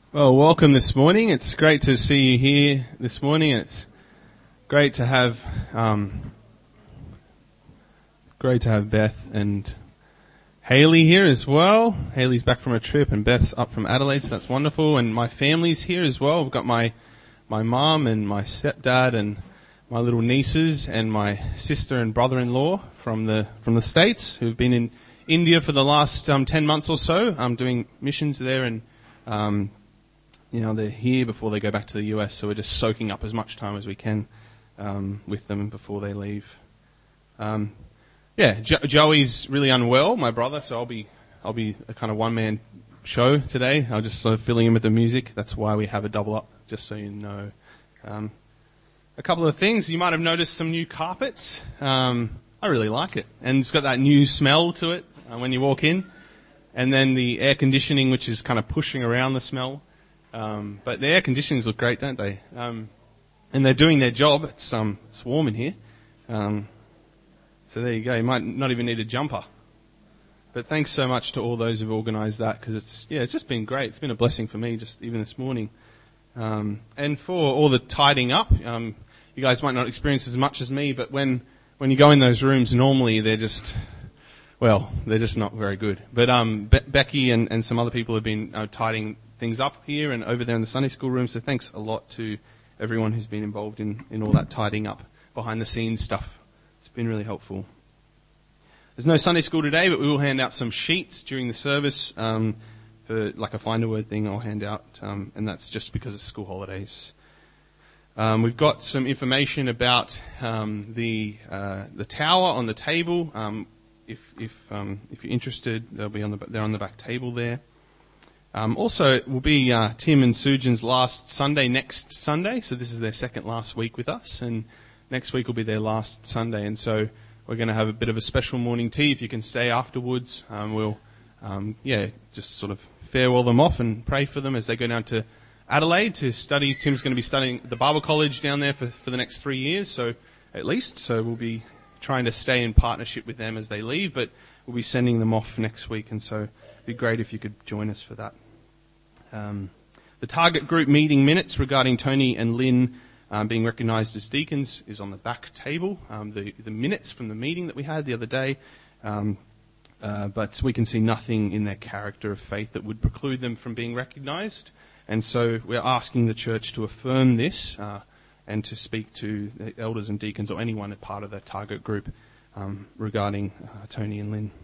Well, welcome this morning. It's great to see you here this morning. It's great to have Beth and Haley here as well. Haley's back from a trip and Beth's up from Adelaide, so that's wonderful. And my family's here as well. I've got my mum and my stepdad and my little nieces and my sister and brother-in-law from the States who've been in India for the last 10 months or so. I'm doing missions there, and they're here before they go back to the US, so we're just soaking up as much time as we can with them before they leave. Joey's really unwell, my brother, so I'll be a kind of one-man show today. I'll just sort of filling in with the music. That's why we have a double up, just so you know. A couple of things. You might have noticed some new carpets. I really like it. And it's got that new smell to it when you walk in. And then the air conditioning, which is kind of pushing around the smell. But the air conditionings look great, don't they? And they're doing their job. It's warm in here. So there you go. You might not even need a jumper. But thanks so much to all those who've organised that, because it's just been great. It's been a blessing for me just even this morning. And for all the tidying up, you guys might not experience as much as me, but when you go in those rooms, normally they're just not very good. But Becky and some other people have been tidying things up here and over there in the Sunday school room, so thanks a lot to everyone who's been involved in all that tidying up, behind the scenes stuff. It's been really helpful. There's no Sunday school today, but we will hand out some sheets during the service for like a find a word thing I'll hand out, and that's just because of school holidays. We've got some information about the tower on the table. If you're interested, they'll be they're on the back table there. Also, it will be Tim and Sujan's last Sunday next Sunday, so this is their second last week with us, and next week will be their last Sunday, and so we're going to have a bit of a special morning tea. If you can stay afterwards, we'll just sort of farewell them off and pray for them as they go down to Adelaide to study. Tim's going to be studying at the Bible College down there for the next 3 years, so at least. So we'll be trying to stay in partnership with them as they leave, but we'll be sending them off next week, and so it'd be great if you could join us for that. The target group meeting minutes regarding Tony and Lynn being recognised as deacons is on the back table. The minutes from the meeting that we had the other day, but we can see nothing in their character of faith that would preclude them from being recognised. And so we're asking the church to affirm this and to speak to the elders and deacons or anyone a part of the target group regarding Tony and Lynn.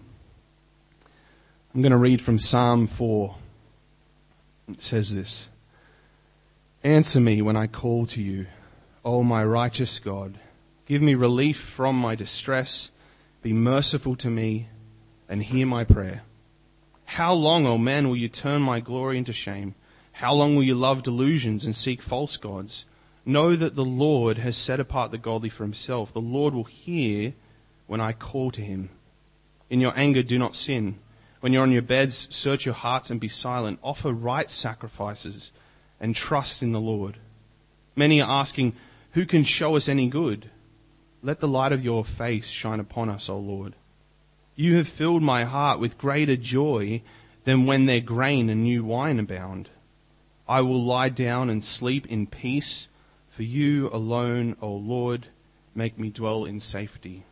I'm going to read from Psalm 4. It says this: "Answer me when I call to you, O my righteous God. Give me relief from my distress. Be merciful to me and hear my prayer. How long, O man, will you turn my glory into shame? How long will you love delusions and seek false gods? Know that the Lord has set apart the godly for himself. The Lord will hear when I call to him. In your anger do not sin. When you're on your beds, search your hearts and be silent. Offer right sacrifices and trust in the Lord. Many are asking, who can show us any good? Let the light of your face shine upon us, O Lord. You have filled my heart with greater joy than when their grain and new wine abound. I will lie down and sleep in peace, for you alone, O Lord, make me dwell in safety."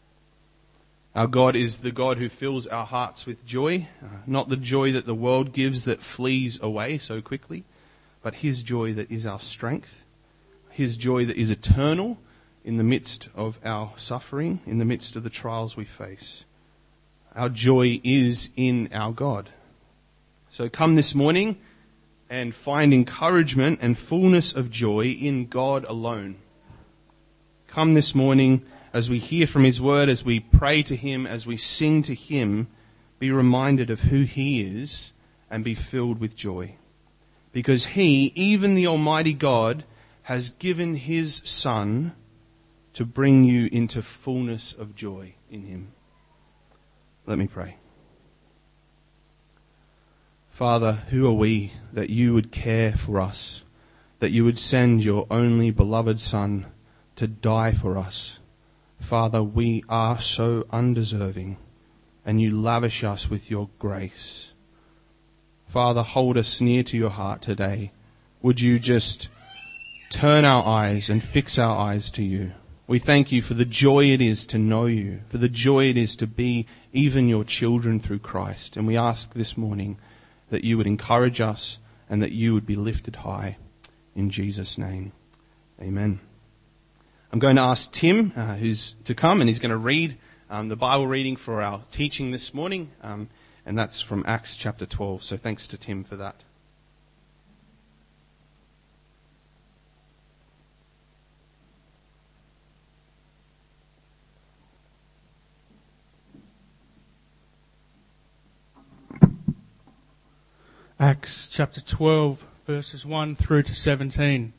Our God is the God who fills our hearts with joy, not the joy that the world gives that flees away so quickly, but his joy that is our strength, his joy that is eternal in the midst of our suffering, in the midst of the trials we face. Our joy is in our God. So come this morning and find encouragement and fullness of joy in God alone. Come this morning as we hear from his word, as we pray to him, as we sing to him, be reminded of who he is and be filled with joy. Because he, even the Almighty God, has given his Son to bring you into fullness of joy in him. Let me pray. Father, who are we that you would care for us, that you would send your only beloved Son to die for us? Father, we are so undeserving, and you lavish us with your grace. Father, hold us near to your heart today. Would you just turn our eyes and fix our eyes to you? We thank you for the joy it is to know you, for the joy it is to be even your children through Christ. And we ask this morning that you would encourage us and that you would be lifted high. In Jesus' name, amen. I'm going to ask Tim, who's to come, and he's going to read the Bible reading for our teaching this morning, and that's from Acts chapter 12. So thanks to Tim for that. Acts chapter 12, verses 1 through to 17.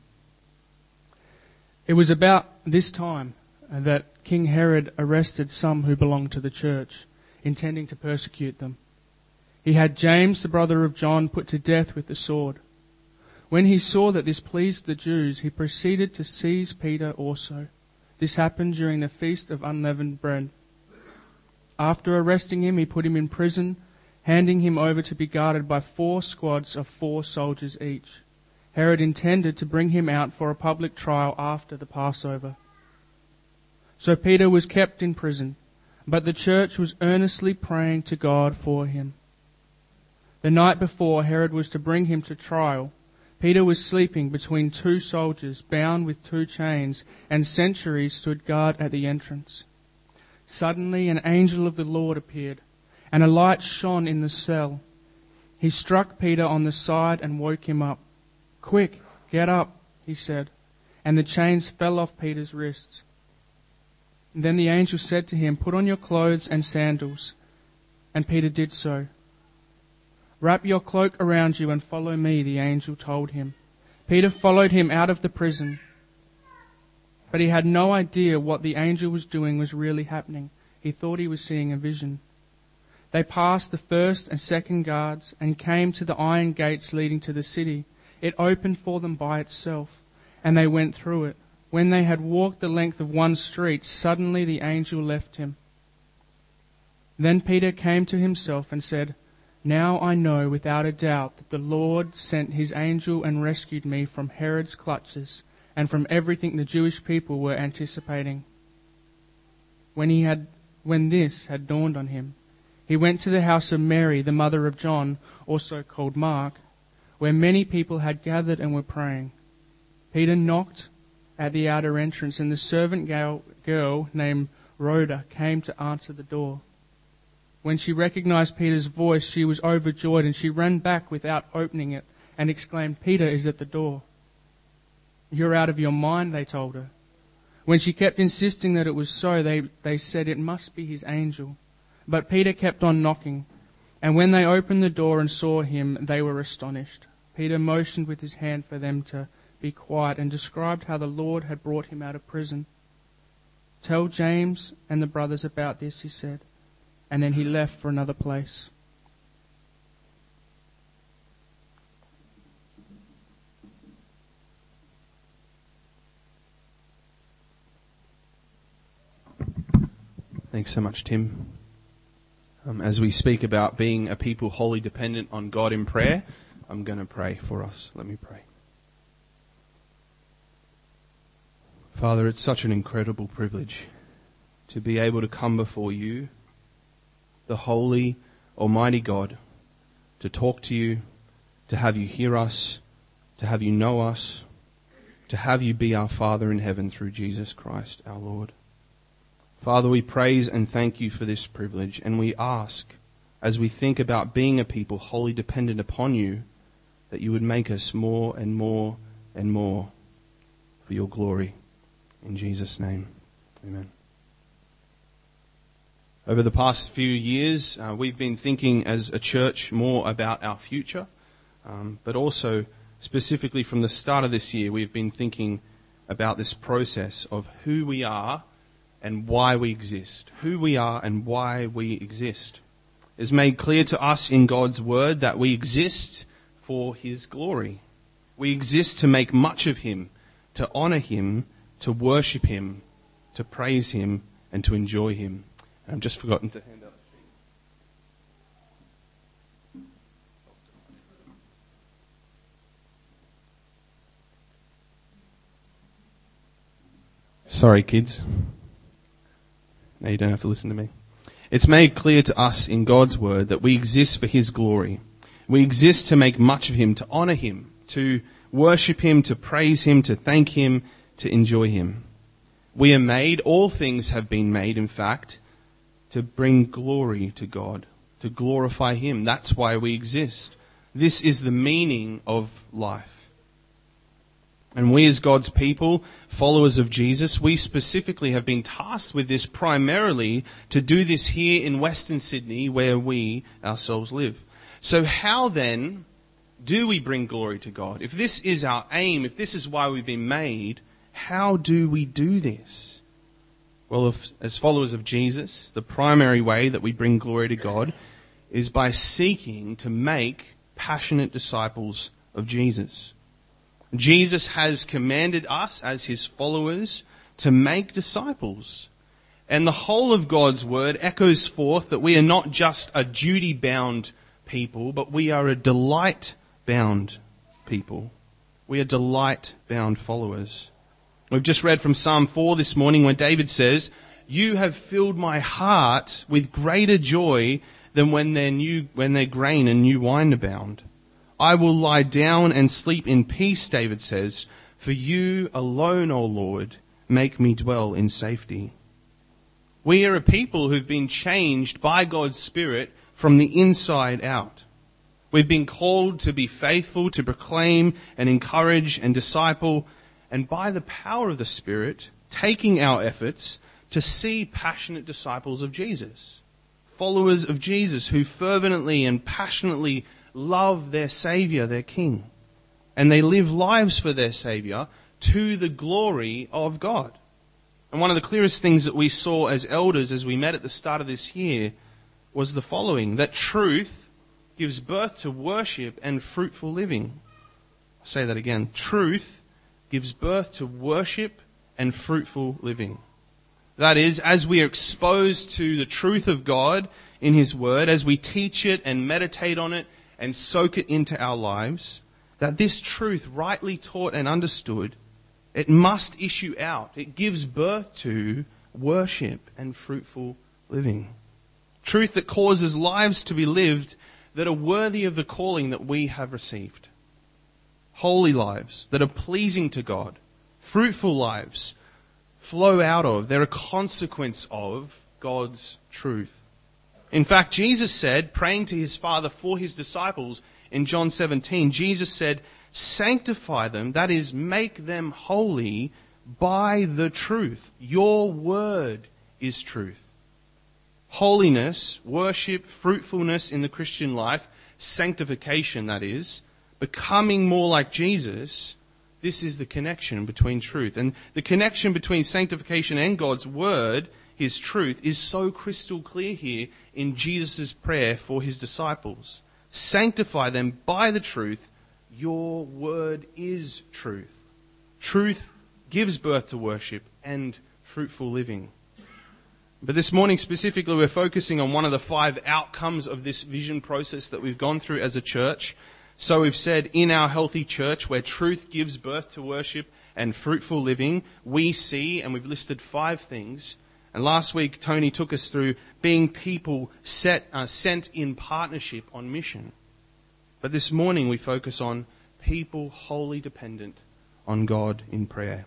It was about this time that King Herod arrested some who belonged to the church, intending to persecute them. He had James, the brother of John, put to death with the sword. When he saw that this pleased the Jews, he proceeded to seize Peter also. This happened during the feast of unleavened bread. After arresting him, he put him in prison, handing him over to be guarded by 4 squads of 4 soldiers each. Herod intended to bring him out for a public trial after the Passover. So Peter was kept in prison, but the church was earnestly praying to God for him. The night before Herod was to bring him to trial, Peter was sleeping between 2 soldiers, bound with 2 chains, and sentries stood guard at the entrance. Suddenly an angel of the Lord appeared, and a light shone in the cell. He struck Peter on the side and woke him up. "Quick, get up," he said, and the chains fell off Peter's wrists. Then the angel said to him, "Put on your clothes and sandals." And Peter did so. "Wrap your cloak around you and follow me," the angel told him. Peter followed him out of the prison, but he had no idea what the angel was doing was really happening. He thought he was seeing a vision. They passed the first and second guards and came to the iron gates leading to the city. It opened for them by itself, and they went through it. When they had walked the length of one street, suddenly the angel left him. Then Peter came to himself and said, "Now I know without a doubt that the Lord sent his angel and rescued me from Herod's clutches and from everything the Jewish people were anticipating." When this had dawned on him, he went to the house of Mary, the mother of John, also called Mark, where many people had gathered and were praying. Peter knocked at the outer entrance, and the servant girl named Rhoda came to answer the door. When she recognized Peter's voice, she was overjoyed, and she ran back without opening it and exclaimed, "Peter is at the door." "You're out of your mind," they told her. When she kept insisting that it was so, they said it must be his angel. But Peter kept on knocking, and when they opened the door and saw him, they were astonished. Peter motioned with his hand for them to be quiet and described how the Lord had brought him out of prison. "Tell James and the brothers about this," he said, and then he left for another place. Thanks so much, Tim. As we speak about being a people wholly dependent on God in prayer, I'm going to pray for us. Let me pray. Father, it's such an incredible privilege to be able to come before you, the holy, almighty God, to talk to you, to have you hear us, to have you know us, to have you be our Father in heaven through Jesus Christ, our Lord. Father, we praise and thank you for this privilege, and we ask, as we think about being a people wholly dependent upon you, that you would make us more and more and more for your glory. In Jesus' name, amen. Over the past few years, we've been thinking as a church more about our future, but also specifically from the start of this year, we've been thinking about this process of who we are and why we exist. Who we are and why we exist. It's made clear to us in God's word that we exist for his glory. We exist to make much of him, to honor him, to worship him, to praise him, and to enjoy him. And I've just forgotten to hand out the sheet. Sorry, kids. No, you don't have to listen to me. It's made clear to us in God's word that we exist for His glory. We exist to make much of Him, to honour Him, to worship Him, to praise Him, to thank Him, to enjoy Him. We are made, all things have been made, in fact, to bring glory to God, to glorify Him. That's why we exist. This is the meaning of life. And we as God's people, followers of Jesus, we specifically have been tasked with this primarily to do this here in Western Sydney where we ourselves live. So how then do we bring glory to God? If this is our aim, if this is why we've been made, how do we do this? Well, as followers of Jesus, the primary way that we bring glory to God is by seeking to make passionate disciples of Jesus. Jesus has commanded us as His followers to make disciples. And the whole of God's word echoes forth that we are not just a duty-bound people, but we are a delight-bound people. We are delight-bound followers. We've just read from Psalm 4 this morning where David says, "You have filled my heart with greater joy than when their grain and new wine abound. I will lie down and sleep in peace," David says, "for you alone, O Lord, make me dwell in safety." We are a people who've been changed by God's Spirit from the inside out. We've been called to be faithful, to proclaim and encourage and disciple, and by the power of the Spirit, taking our efforts to see passionate disciples of Jesus, followers of Jesus who fervently and passionately love their Saviour, their King, and they live lives for their Saviour to the glory of God. And one of the clearest things that we saw as elders as we met at the start of this year was the following, that truth gives birth to worship and fruitful living. I'll say that again. Truth gives birth to worship and fruitful living. That is, as we are exposed to the truth of God in His Word, as we teach it and meditate on it and soak it into our lives, that this truth, rightly taught and understood, it must issue out. It gives birth to worship and fruitful living. Truth that causes lives to be lived that are worthy of the calling that we have received. Holy lives that are pleasing to God. Fruitful lives flow out of, they're a consequence of God's truth. In fact, Jesus said, praying to His Father for His disciples in John 17, Jesus said, "Sanctify them," that is, make them holy by the truth. Your word is truth. Holiness, worship, fruitfulness in the Christian life, sanctification that is, becoming more like Jesus, this is the connection between truth. And the connection between sanctification and God's word, His truth, is so crystal clear here in Jesus' prayer for His disciples. Sanctify them by the truth. Your word is truth. Truth gives birth to worship and fruitful living. But this morning specifically, we're focusing on one of the 5 outcomes of this vision process that we've gone through as a church. So we've said in our healthy church where truth gives birth to worship and fruitful living, we see, and we've listed 5 things. And last week, Tony took us through being people sent in partnership on mission. But this morning, we focus on people wholly dependent on God in prayer.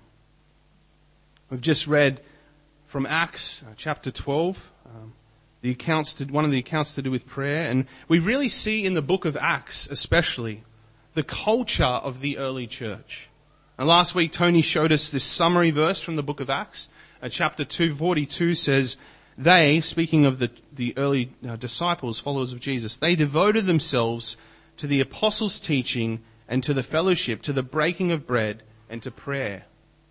We've just read from Acts chapter 12, one of the accounts to do with prayer. And we really see in the book of Acts especially the culture of the early church. And last week Tony showed us this summary verse from the book of Acts. Chapter 2:42 says, they, speaking of the early disciples, followers of Jesus, they devoted themselves to the apostles' teaching and to the fellowship, to the breaking of bread and to prayer.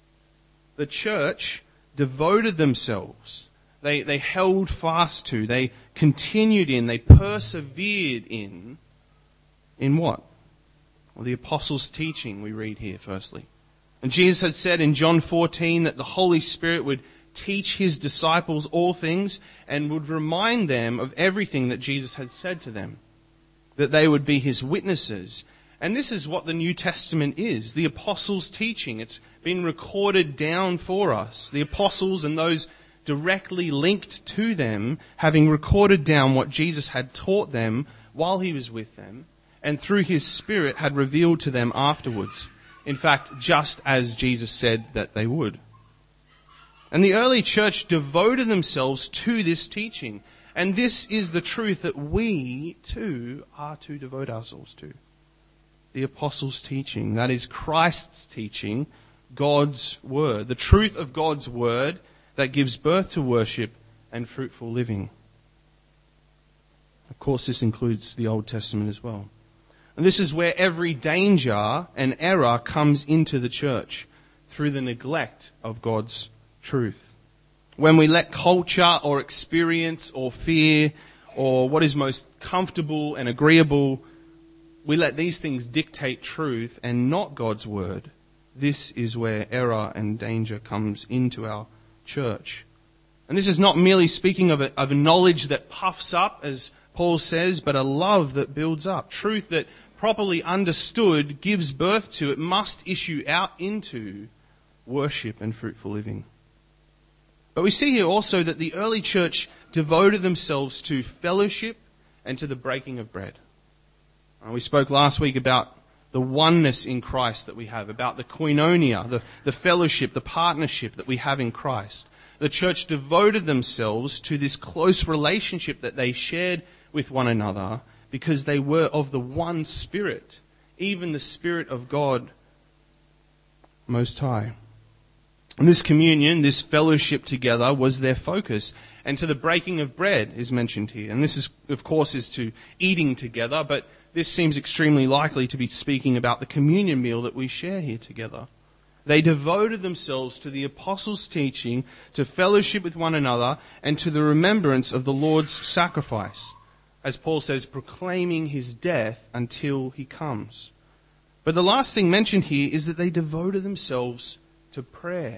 The church devoted themselves. They held fast to, they continued in, they persevered in what? Well, the apostles' teaching we read here firstly. And Jesus had said in John 14 that the Holy Spirit would teach His disciples all things and would remind them of everything that Jesus had said to them. That they would be His witnesses. And this is what the New Testament is, the apostles' teaching. It's been recorded down for us. The apostles and those directly linked to them, having recorded down what Jesus had taught them while he was with them, and through his Spirit had revealed to them afterwards. In fact, just as Jesus said that they would. And the early church devoted themselves to this teaching. And this is the truth that we too are to devote ourselves to. The apostles' teaching, that is Christ's teaching, God's word, the truth of God's word that gives birth to worship and fruitful living. Of course, this includes the Old Testament as well. And this is where every danger and error comes into the church, through the neglect of God's truth. When we let culture or experience or fear or what is most comfortable and agreeable, we let these things dictate truth and not God's word, this is where error and danger comes into our church. And this is not merely speaking of a knowledge that puffs up, as Paul says, but a love that builds up. Truth that, properly understood, gives birth to, it must issue out into worship and fruitful living. But we see here also that the early church devoted themselves to fellowship and to the breaking of bread. We spoke last week about the oneness in Christ that we have, about the koinonia, the fellowship, the partnership that we have in Christ. The church devoted themselves to this close relationship that they shared with one another because they were of the one Spirit, even the Spirit of God Most High. And this communion, this fellowship together was their focus. And to the breaking of bread is mentioned here. And this is, of course, is to eating together, but this seems extremely likely to be speaking about the communion meal that we share here together. They devoted themselves to the apostles' teaching, to fellowship with one another, and to the remembrance of the Lord's sacrifice. As Paul says, proclaiming his death until he comes. But the last thing mentioned here is that they devoted themselves to prayer.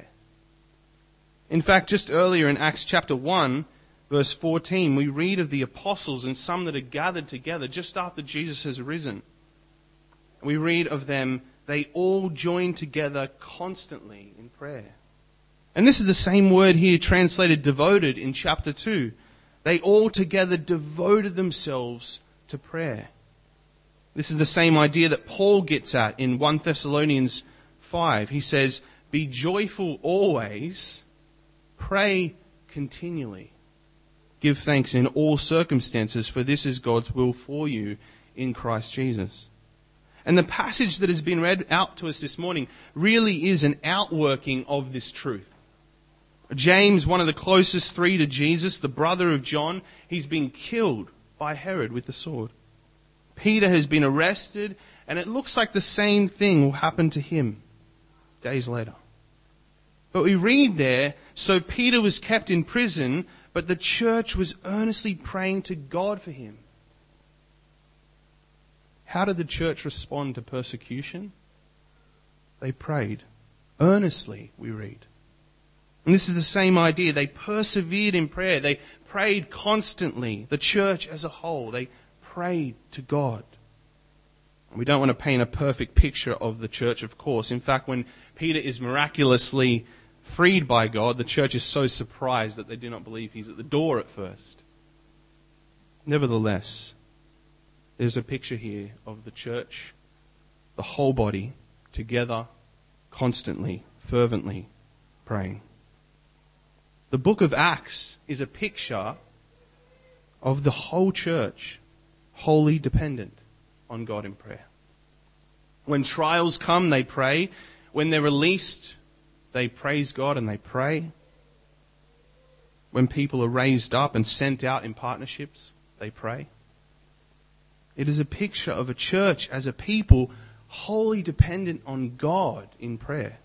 In fact, just earlier in Acts chapter 1, verse 14, we read of the apostles and some that are gathered together just after Jesus has risen. We read of them, they all joined together constantly in prayer. And this is the same word here translated devoted in chapter 2. They all together devoted themselves to prayer. This is the same idea that Paul gets at in 1 Thessalonians 5. He says, be joyful always, pray continually. Give thanks in all circumstances, for this is God's will for you in Christ Jesus. And the passage that has been read out to us this morning really is an outworking of this truth. James, one of the closest three to Jesus, the brother of John, he's been killed by Herod with the sword. Peter has been arrested, and it looks like the same thing will happen to him days later. But we read there, so Peter was kept in prison, but the church was earnestly praying to God for him. How did the church respond to persecution? They prayed. Earnestly, we read. And this is the same idea. They persevered in prayer. They prayed constantly. The church as a whole, they prayed to God. We don't want to paint a perfect picture of the church, of course. In fact, when Peter is miraculously freed by God, the church is so surprised that they do not believe he's at the door at first. Nevertheless, there's a picture here of the church, the whole body, together, constantly, fervently praying. The book of Acts is a picture of the whole church, wholly dependent on God in prayer. When trials come, they pray. When they're released, they praise God and they pray. When people are raised up and sent out in partnerships, they pray. It is a picture of a church as a people wholly dependent on God in prayer.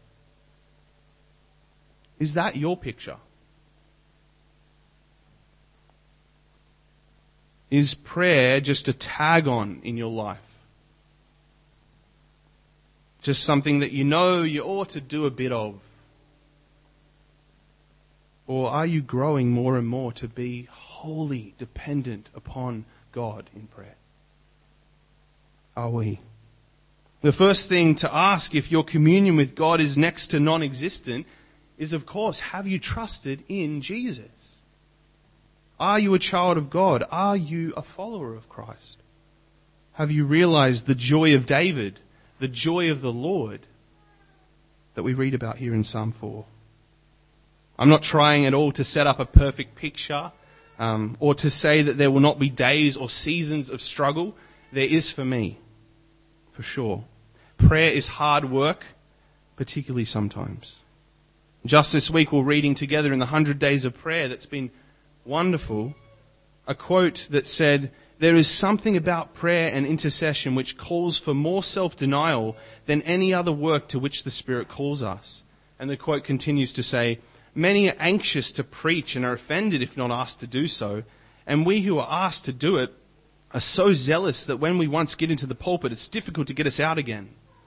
Is that your picture? Is prayer just a tag on in your life? Just something that you know you ought to do a bit of? Or are you growing more and more to be wholly dependent upon God in prayer? Are we? The first thing to ask if your communion with God is next to non-existent is, of course, have you trusted in Jesus? Are you a child of God? Are you a follower of Christ? Have you realized the joy of David, the joy of the Lord that we read about here in Psalm 4? I'm not trying at all to set up a perfect picture or to say that there will not be days or seasons of struggle. There is for me, for sure. Prayer is hard work, particularly sometimes. Just this week we're reading together in the 100 Days of Prayer that's been wonderful, a quote that said, "There is something about prayer and intercession which calls for more self-denial than any other work to which the Spirit calls us." And the quote continues to say, "Many are anxious to preach and are offended if not asked to do so, and we who are asked to do it are so zealous that when we once get into the pulpit, it's difficult to get us out again."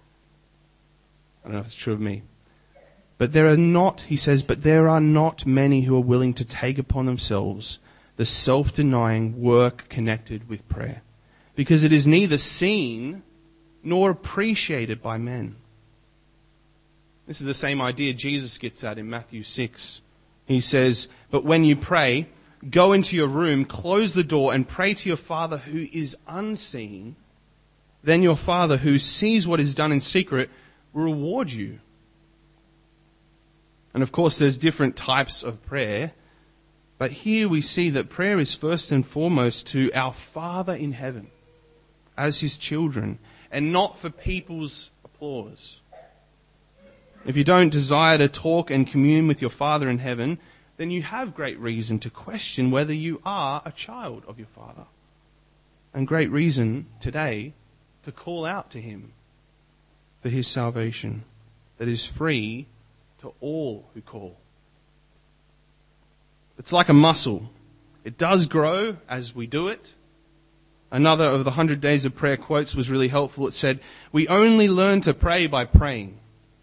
I don't know if it's true of me. But there are not, he says, but there are not many who are willing to take upon themselves the self-denying work connected with prayer, because it is neither seen nor appreciated by men. This is the same idea Jesus gets at in Matthew 6. He says, "But when you pray, go into your room, close the door, and pray to your Father who is unseen. Then your Father who sees what is done in secret will reward you." And of course, there's different types of prayer. But here we see that prayer is first and foremost to our Father in heaven as his children, and not for people's applause. If you don't desire to talk and commune with your Father in heaven, then you have great reason to question whether you are a child of your Father. And great reason today to call out to him for his salvation that is free to all who call. It's like a muscle. It does grow as we do it. Another of the 100 Days of Prayer quotes was really helpful. It said, "We only learn to pray by praying."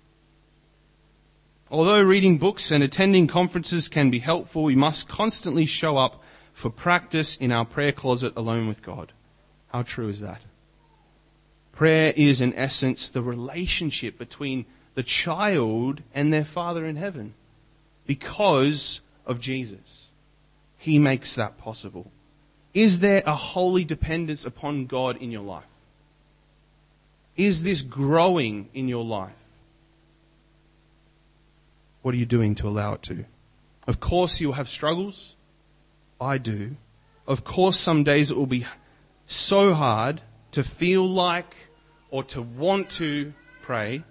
Although reading books and attending conferences can be helpful, we must constantly show up for practice in our prayer closet alone with God. How true is that? Prayer is, in essence, the relationship between the child and their Father in heaven because of Jesus. He makes that possible. Is there a holy dependence upon God in your life? Is this growing in your life? What are you doing to allow it to? Of course you'll have struggles. I do. Of course some days it will be so hard to feel like or to want to pray.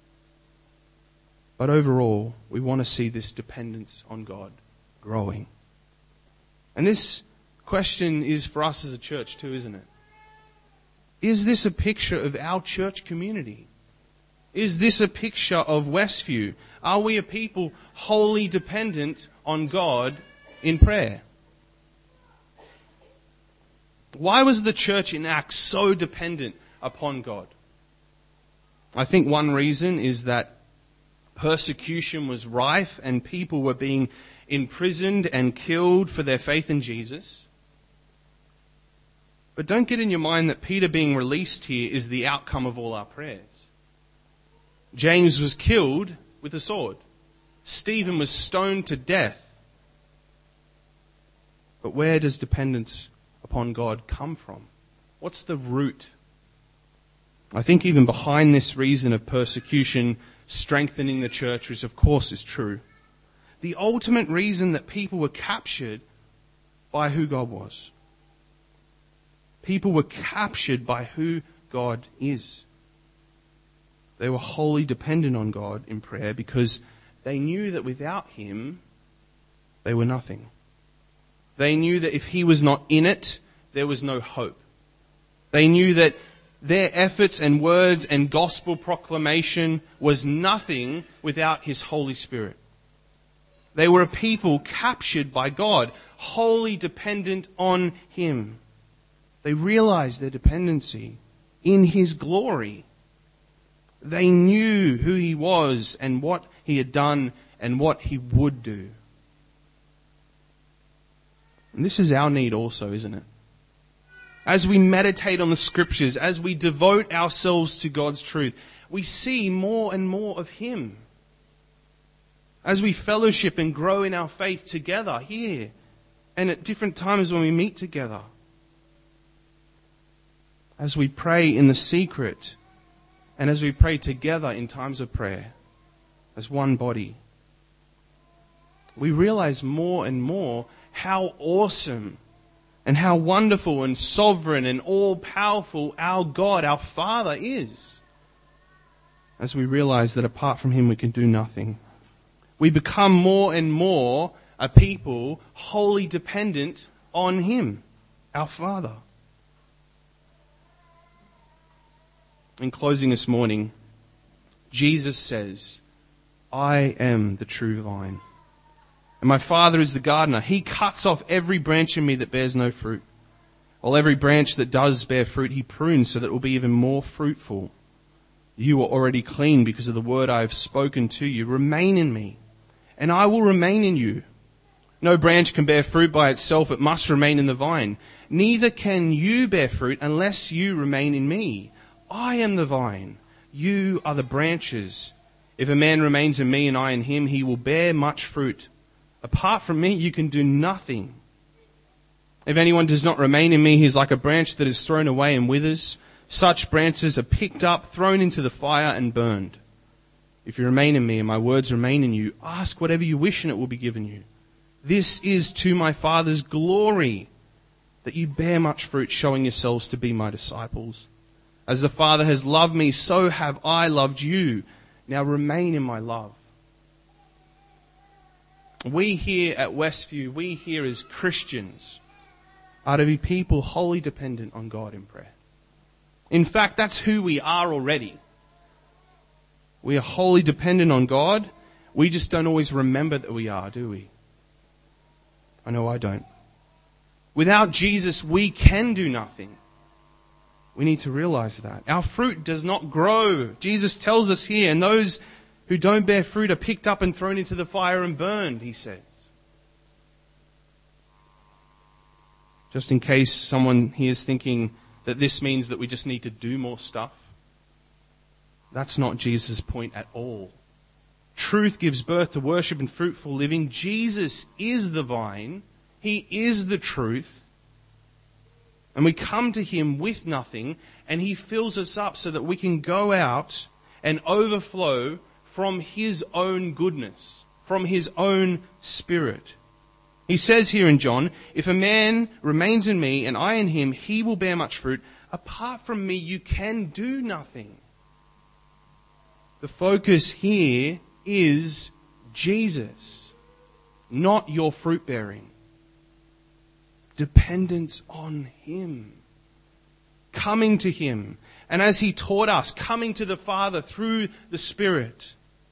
But overall, we want to see this dependence on God growing. And this question is for us as a church too, isn't it? Is this a picture of our church community? Is this a picture of Westview? Are we a people wholly dependent on God in prayer? Why was the church in Acts so dependent upon God? I think one reason is that persecution was rife and people were being imprisoned and killed for their faith in Jesus. But don't get in your mind that Peter being released here is the outcome of all our prayers. James was killed with a sword. Stephen was stoned to death. But where does dependence upon God come from? What's the root? I think even behind this reason of persecution strengthening the church, which of course is true, the ultimate reason that people were captured by who God was. People were captured by who God is. They were wholly dependent on God in prayer because they knew that without him, they were nothing. They knew that if he was not in it, there was no hope. They knew that their efforts and words and gospel proclamation was nothing without his Holy Spirit. They were a people captured by God, wholly dependent on him. They realized their dependency in his glory. They knew who he was and what he had done and what he would do. And this is our need also, isn't it? as we meditate on the scriptures, as we devote ourselves to God's truth, we see more and more of Him. As we fellowship and grow in our faith together here and at different times when we meet together. As we pray in the secret and as we pray together in times of prayer as one body. We realize more and more how awesome and how wonderful and sovereign and all-powerful our God, our Father is. As we realize that apart from Him we can do nothing. We become more and more a people wholly dependent on Him, our Father. In closing this morning, Jesus says, I am the true vine, and my Father is the gardener. He cuts off every branch in me that bears no fruit, while every branch that does bear fruit He prunes so that it will be even more fruitful. You are already clean because of the word I have spoken to you. Remain in me, and I will remain in you. No branch can bear fruit by itself. It must remain in the vine. Neither can you bear fruit unless you remain in me. I am the vine. You are the branches. If a man remains in me and I in him, he will bear much fruit. Apart from me, you can do nothing. If anyone does not remain in me, he is like a branch that is thrown away and withers. Such branches are picked up, thrown into the fire and burned. If you remain in me and my words remain in you, ask whatever you wish and it will be given you. This is to my Father's glory, that you bear much fruit, showing yourselves to be my disciples. As the Father has loved me, so have I loved you. Now remain in my love. We here at Westview, we here as Christians, are to be people wholly dependent on God in prayer. In fact, that's who we are already. We are wholly dependent on God. We just don't always remember that we are, do we? I know I don't. Without Jesus, we can do nothing. We need to realize that. Our fruit does not grow. Jesus tells us here, and those who don't bear fruit are picked up and thrown into the fire and burned, He says. Just in case someone here is thinking that this means that we just need to do more stuff. That's not Jesus' point at all. Truth gives birth to worship and fruitful living. Jesus is the vine. He is the truth. And we come to Him with nothing, and He fills us up so that we can go out and overflow from His own goodness, from His own Spirit. He says here in John, if a man remains in me and I in him, he will bear much fruit. Apart from me, you can do nothing. The focus here is Jesus, not your fruit bearing. Dependence on Him. Coming to Him. And as He taught us, coming to the Father through the Spirit.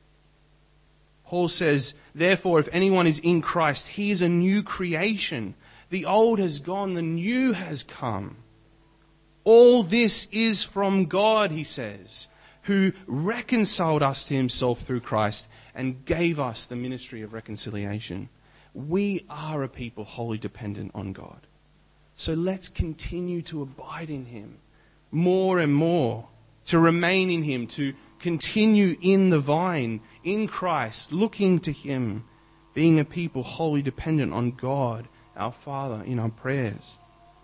Paul says, therefore, if anyone is in Christ, he is a new creation. The old has gone, the new has come. All this is from God, he says, who reconciled us to Himself through Christ and gave us the ministry of reconciliation. We are a people wholly dependent on God. So let's continue to abide in Him more and more, to remain in Him, to continue in the vine, in Christ, looking to Him, being a people wholly dependent on God, our Father, in our prayers.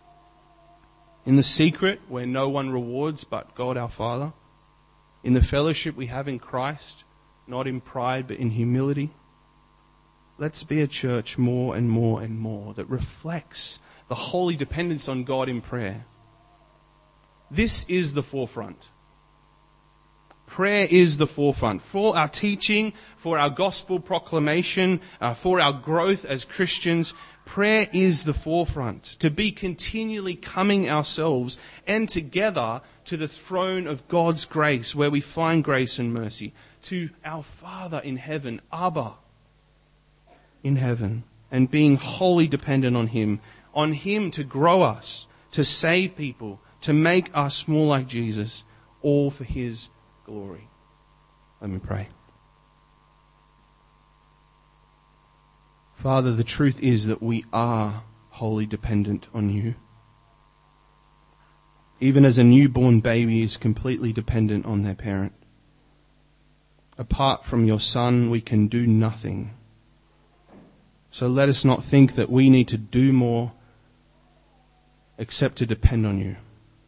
In the secret, where no one rewards but God our Father. In the fellowship we have in Christ, not in pride but in humility. Let's be a church more and more and more that reflects the holy dependence on God in prayer. This is the forefront. Prayer is the forefront for our teaching, for our gospel proclamation, for our growth as Christians. Prayer is the forefront. To be continually coming ourselves and together to the throne of God's grace, where we find grace and mercy, to our Father in heaven, Abba, in heaven, and being wholly dependent on Him to grow us, to save people, to make us more like Jesus, all for His glory. Let me pray. Father, the truth is that we are wholly dependent on You. even as a newborn baby is completely dependent on their parent. Apart from your Son, we can do nothing. So let us not think that we need to do more except to depend on you.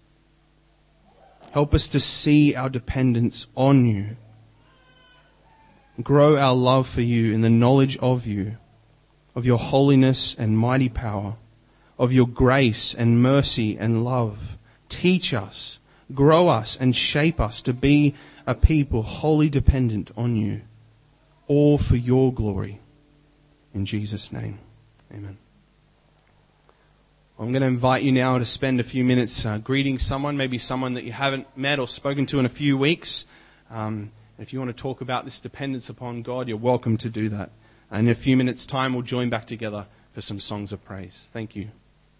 Help us to see our dependence on you. Grow our love for you in the knowledge of you, of your holiness and mighty power, of your grace and mercy and love. Teach us, grow us and shape us to be a people wholly dependent on you, all for your glory. In Jesus' name, amen. I'm going to invite you now to spend a few minutes greeting someone, maybe someone that you haven't met or spoken to in a few weeks. If you want to talk about this dependence upon God, you're welcome to do that. And in a few minutes' time, we'll join back together for some songs of praise. Thank you.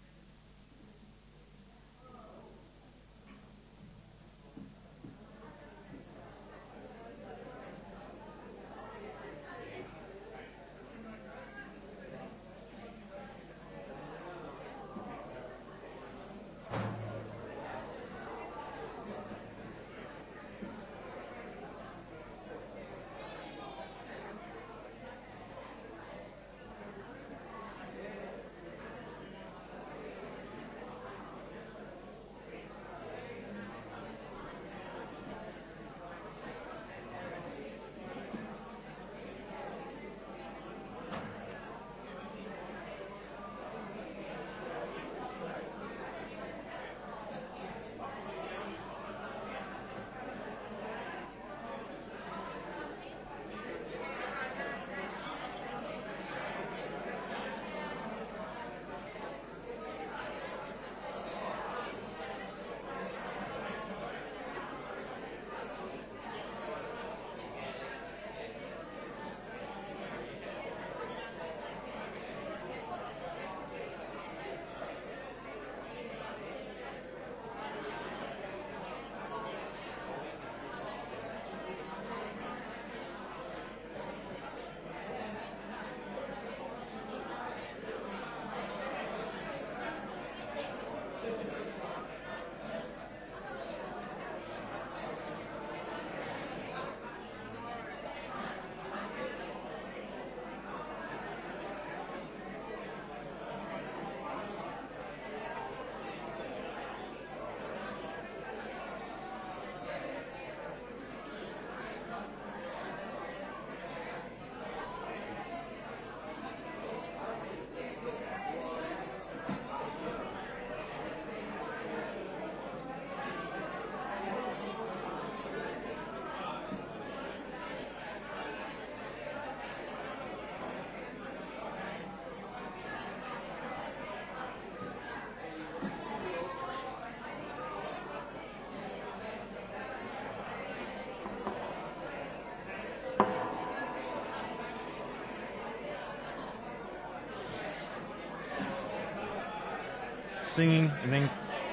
Singing and then...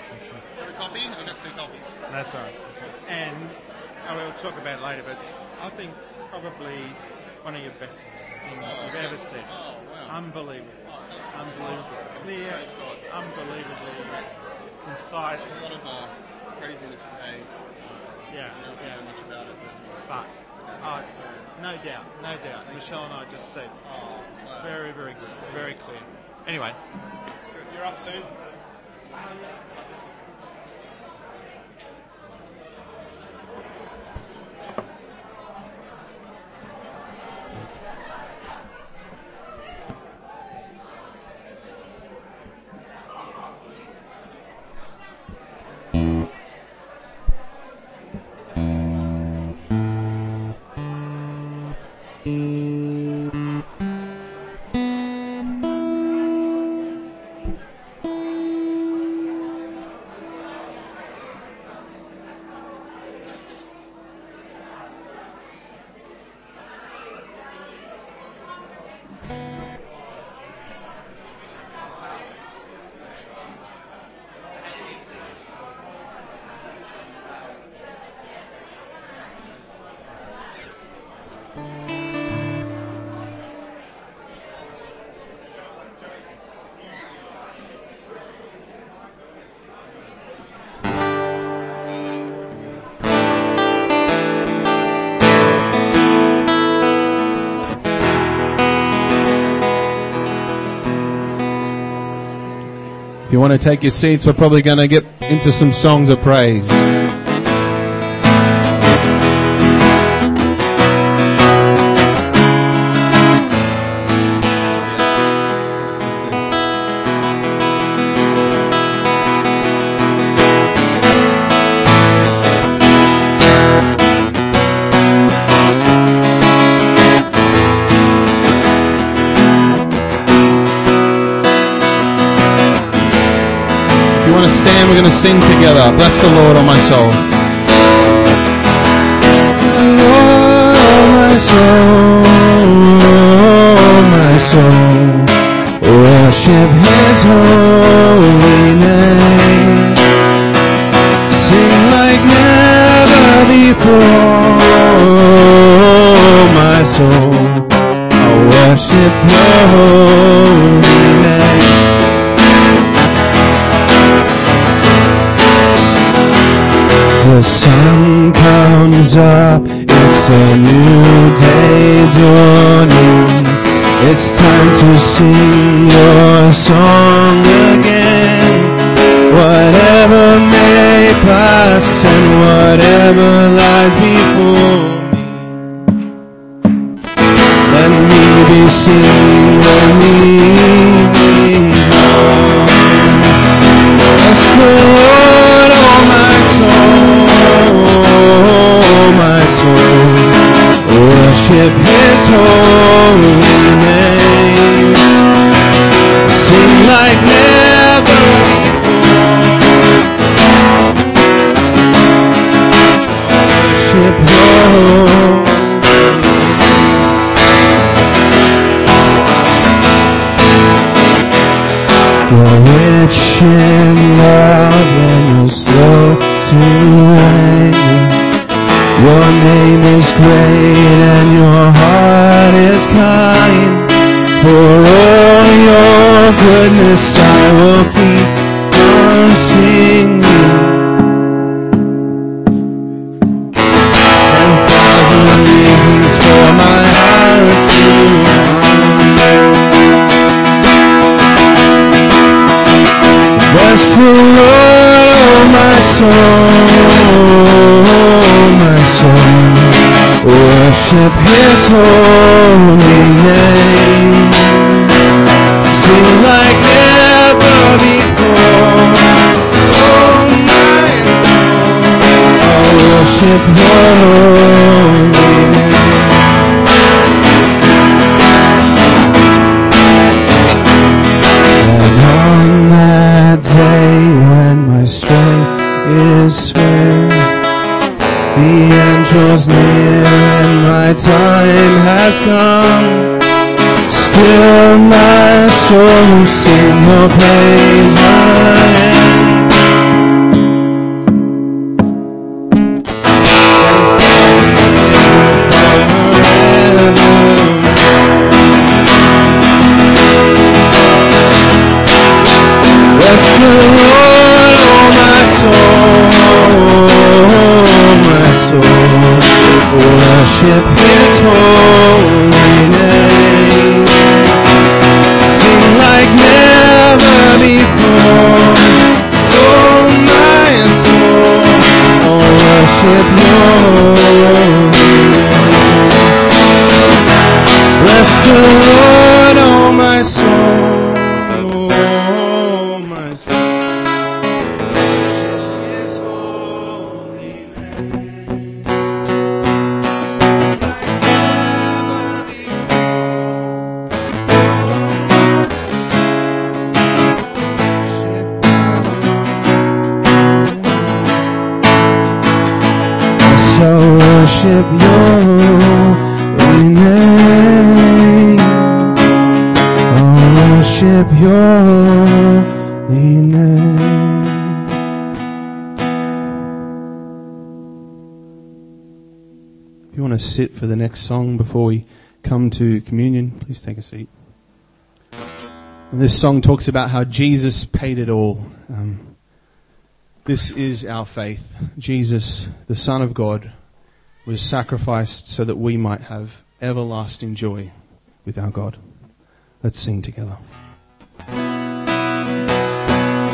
Got a copy? I've got 2 copies. That's all right. And we'll talk about it later, but I think probably one of your best things you've ever said. Oh, wow. Unbelievable. Unbelievable. Clear, unbelievably concise. A lot of craziness today. Yeah, I don't yeah. know much about it. But no doubt. Michelle and I just said Wow. very, very good, very clear. Anyway. You're up soon? If you want to take your seats, we're probably going to get into some songs of praise. Stand, we're going to sing together. Bless the Lord, oh my soul. Bless the Lord, oh my soul, worship His holy name. Sing like never before, oh my soul, I worship Your holy name. The sun comes up, it's a new day dawning. It's time to sing Your song again. Whatever may pass and whatever lies before me, let me be singing when the evening comes. Bless the Lord, oh my soul, my soul, worship His holy name. Sing like never before. Worship Your You're rich in love and You're slow to anger. Your name is great and Your heart is kind. For all Your goodness I will keep on singing. 10,000 reasons for my heart to bless the Lord, oh my soul, worship His holy name. Sing like never before, oh my soul, I'll worship Your holy name. And on that day when my strength is spent, the angels near and my time has come, still my soul will sing Your praise again. Bless the Lord, oh my soul, worship His holy name. Sing like never before, oh my soul, worship Your holy name. Bless the Lord, oh my soul. Worship Your holy name. Oh, worship Your holy name. If you want to sit for the next song before we come to communion, please take a seat. And this song talks about how Jesus paid it all. This is our faith. Jesus, the Son of God, was sacrificed so that we might have everlasting joy with our God. Let's sing together.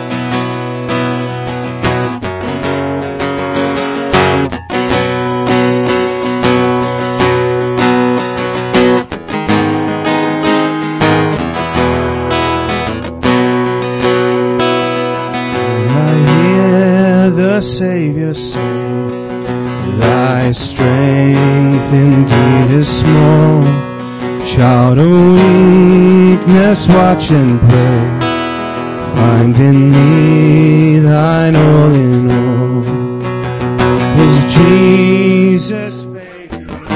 Saviour, say, thy strength indeed is small. Child of weakness, watch and pray. Find in me thine all in all. Is Jesus paid it all?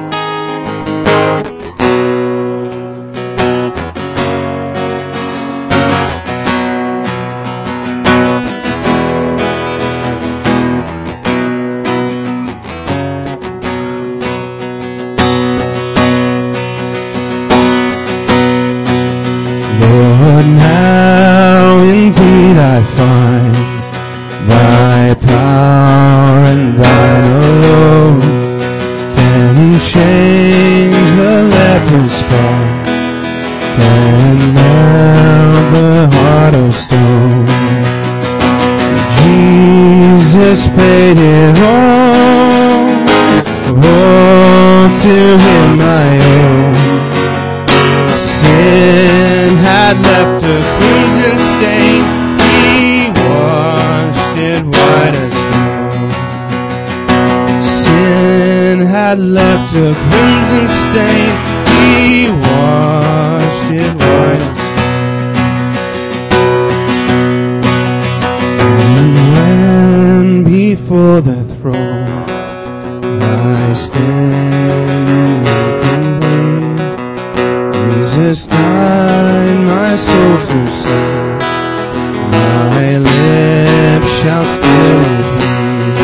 Lord, now indeed I find thy power and thine alone can change the leper's spot, can melt the heart of stone. Jesus paid it all to him I owe. Sin had left a crimson stain, he washed it white as snow. Sin had left a crimson stain, he washed it white as snow. And when before the throne I stand in Jesus, thine my soul to save, my lips shall still repeat.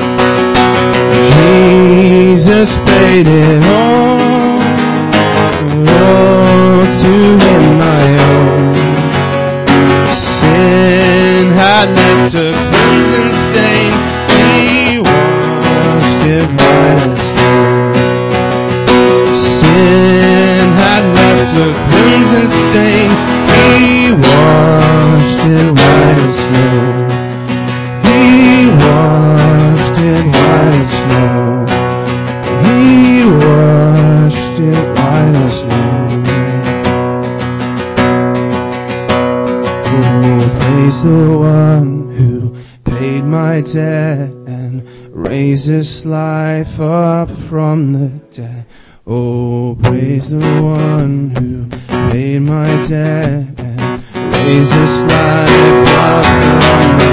Jesus paid it all to him I owe. Sin had left a crimson stain, he washed it white as snow. Sin had left a crimson stain, he washed it white as snow. He washed it white as snow. He washed it white as snow. Oh, praise the one who paid my debt and raised this life up from the dead. Oh, praise the one who paid my debt and raised this life up from the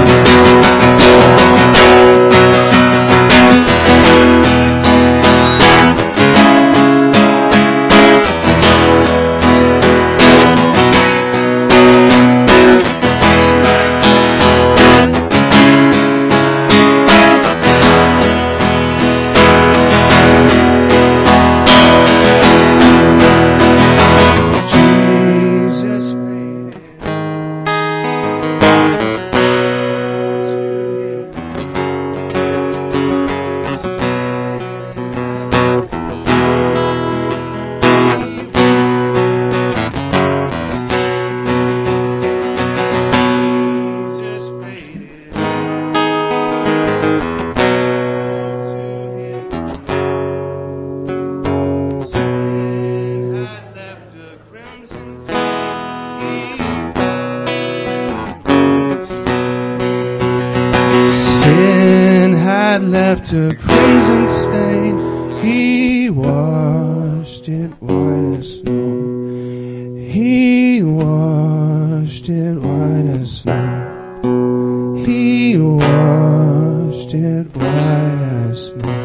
left a crimson stain, he washed it white as snow. He washed it white as snow. He washed it white as snow.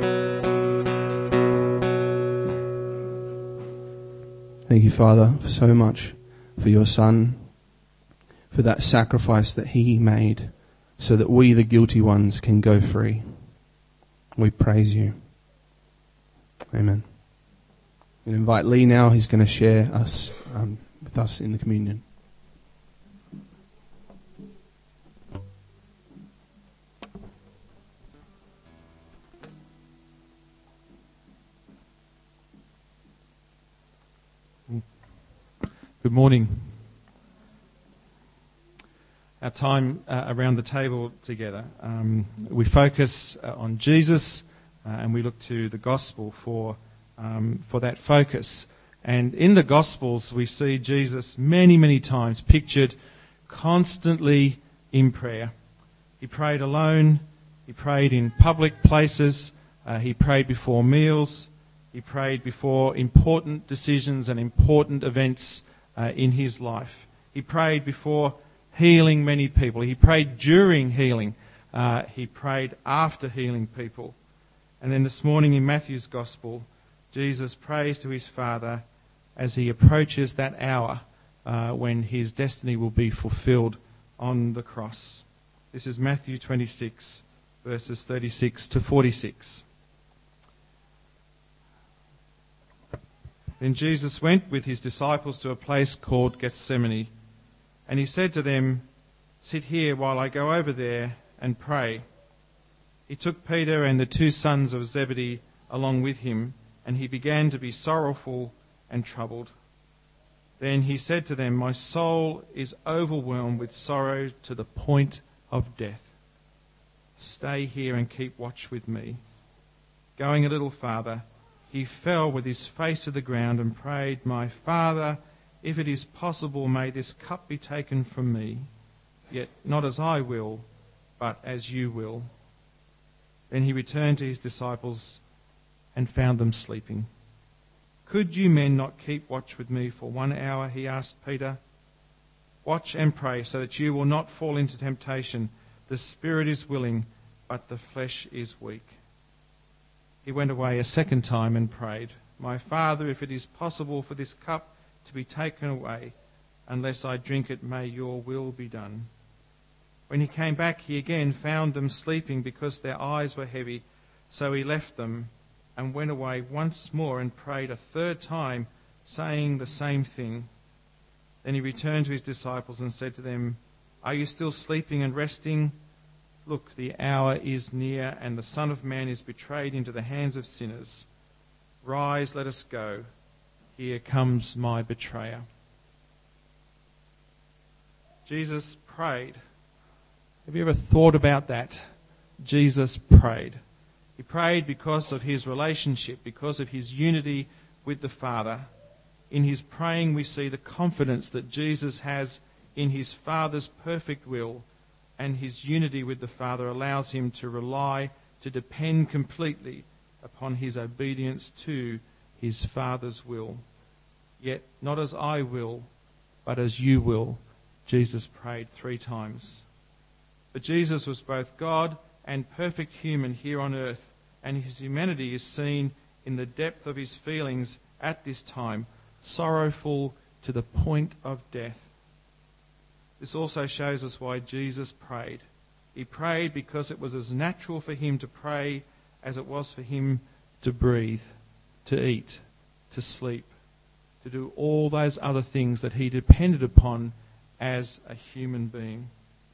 Thank you, Father, for so much, for your Son, for that sacrifice that he made, so that we, the guilty ones, can go free. We praise you. Amen. We invite Lee now. He's going to share with us in the communion. Good morning. Our time around the table together, we focus on Jesus and we look to the gospel for that focus. And in the Gospels, we see Jesus many, many times pictured constantly in prayer. He prayed alone. He prayed in public places. He prayed before meals. He prayed before important decisions and important events in his life. He prayed before healing many people. He prayed during healing. He prayed after healing people. And then this morning in Matthew's Gospel, Jesus prays to his Father as he approaches that hour when his destiny will be fulfilled on the cross. This is Matthew 26, verses 36 to 46. Then Jesus went with his disciples to a place called Gethsemane, and he said to them, "Sit here while I go over there and pray." He took Peter and the 2 sons of Zebedee along with him, and he began to be sorrowful and troubled. Then he said to them, "My soul is overwhelmed with sorrow to the point of death. Stay here and keep watch with me." Going a little farther, he fell with his face to the ground and prayed, "My Father, if it is possible, may this cup be taken from me, yet not as I will, but as you will." Then he returned to his disciples and found them sleeping. "Could you men not keep watch with me for 1 hour?" he asked Peter. "Watch and pray so that you will not fall into temptation. The spirit is willing, but the flesh is weak." He went away a second time and prayed, "My Father, if it is possible for this cup to be taken away, unless I drink it, may your will be done." When he came back, he again found them sleeping because their eyes were heavy. So he left them and went away once more and prayed a third time, saying the same thing. Then he returned to his disciples and said to them, "Are you still sleeping and resting? Look, the hour is near, and the Son of Man is betrayed into the hands of sinners. Rise, let us go. Here comes my betrayer." Jesus prayed. Have you ever thought about that? Jesus prayed. He prayed because of his relationship, because of his unity with the Father. In his praying, we see the confidence that Jesus has in his Father's perfect will, and his unity with the Father allows him to rely, to depend completely upon his obedience to his Father's will. "Yet not as I will, but as you will," Jesus prayed 3 times. But Jesus was both God and perfect human here on earth, and his humanity is seen in the depth of his feelings at this time, sorrowful to the point of death. This also shows us why Jesus prayed. He prayed because it was as natural for him to pray as it was for him to breathe, to eat, to sleep, to do all those other things that he depended upon as a human being.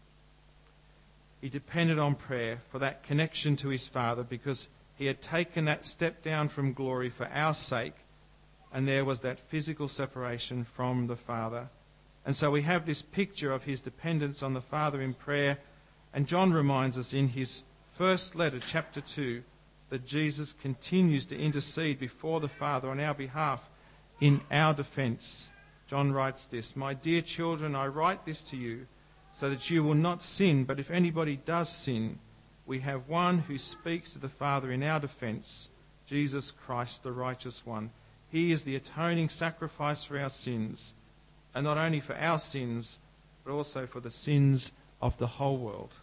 He depended on prayer for that connection to his Father because he had taken that step down from glory for our sake, and there was that physical separation from the Father. And so we have this picture of his dependence on the Father in prayer, and John reminds us in his first letter, chapter 2, that Jesus continues to intercede before the Father on our behalf in our defence. John writes this, "My dear children, I write this to you so that you will not sin, but if anybody does sin, we have one who speaks to the Father in our defence, Jesus Christ, the righteous one. He is the atoning sacrifice for our sins, and not only for our sins, but also for the sins of the whole world."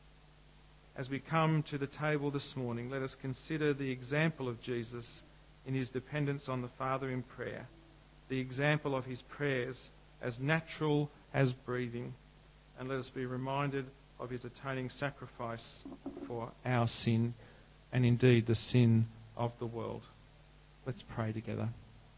As we come to the table this morning, let us consider the example of Jesus in his dependence on the Father in prayer, the example of his prayers as natural as breathing, and let us be reminded of his atoning sacrifice for our sin and indeed the sin of the world. Let's pray together.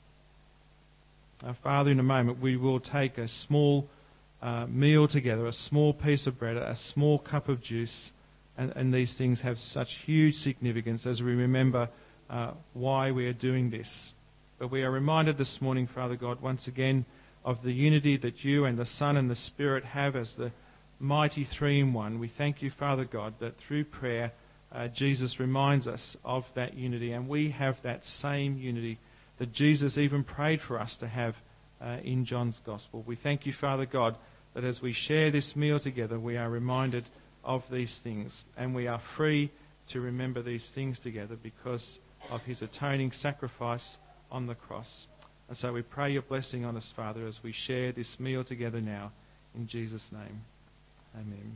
Our Father, in a moment we will take a small meal together, a small piece of bread, a small cup of juice, and these things have such huge significance as we remember why we are doing this. But we are reminded this morning, Father God, once again of the unity that you and the Son and the Spirit have as the mighty three in one. We thank you, Father God, that through prayer Jesus reminds us of that unity, and we have that same unity that Jesus even prayed for us to have in John's Gospel. We thank you, Father God, that as we share this meal together, we are reminded of these things, and we are free to remember these things together because of his atoning sacrifice on the cross. And so we pray your blessing on us, Father, as we share this meal together now. In Jesus' name, amen.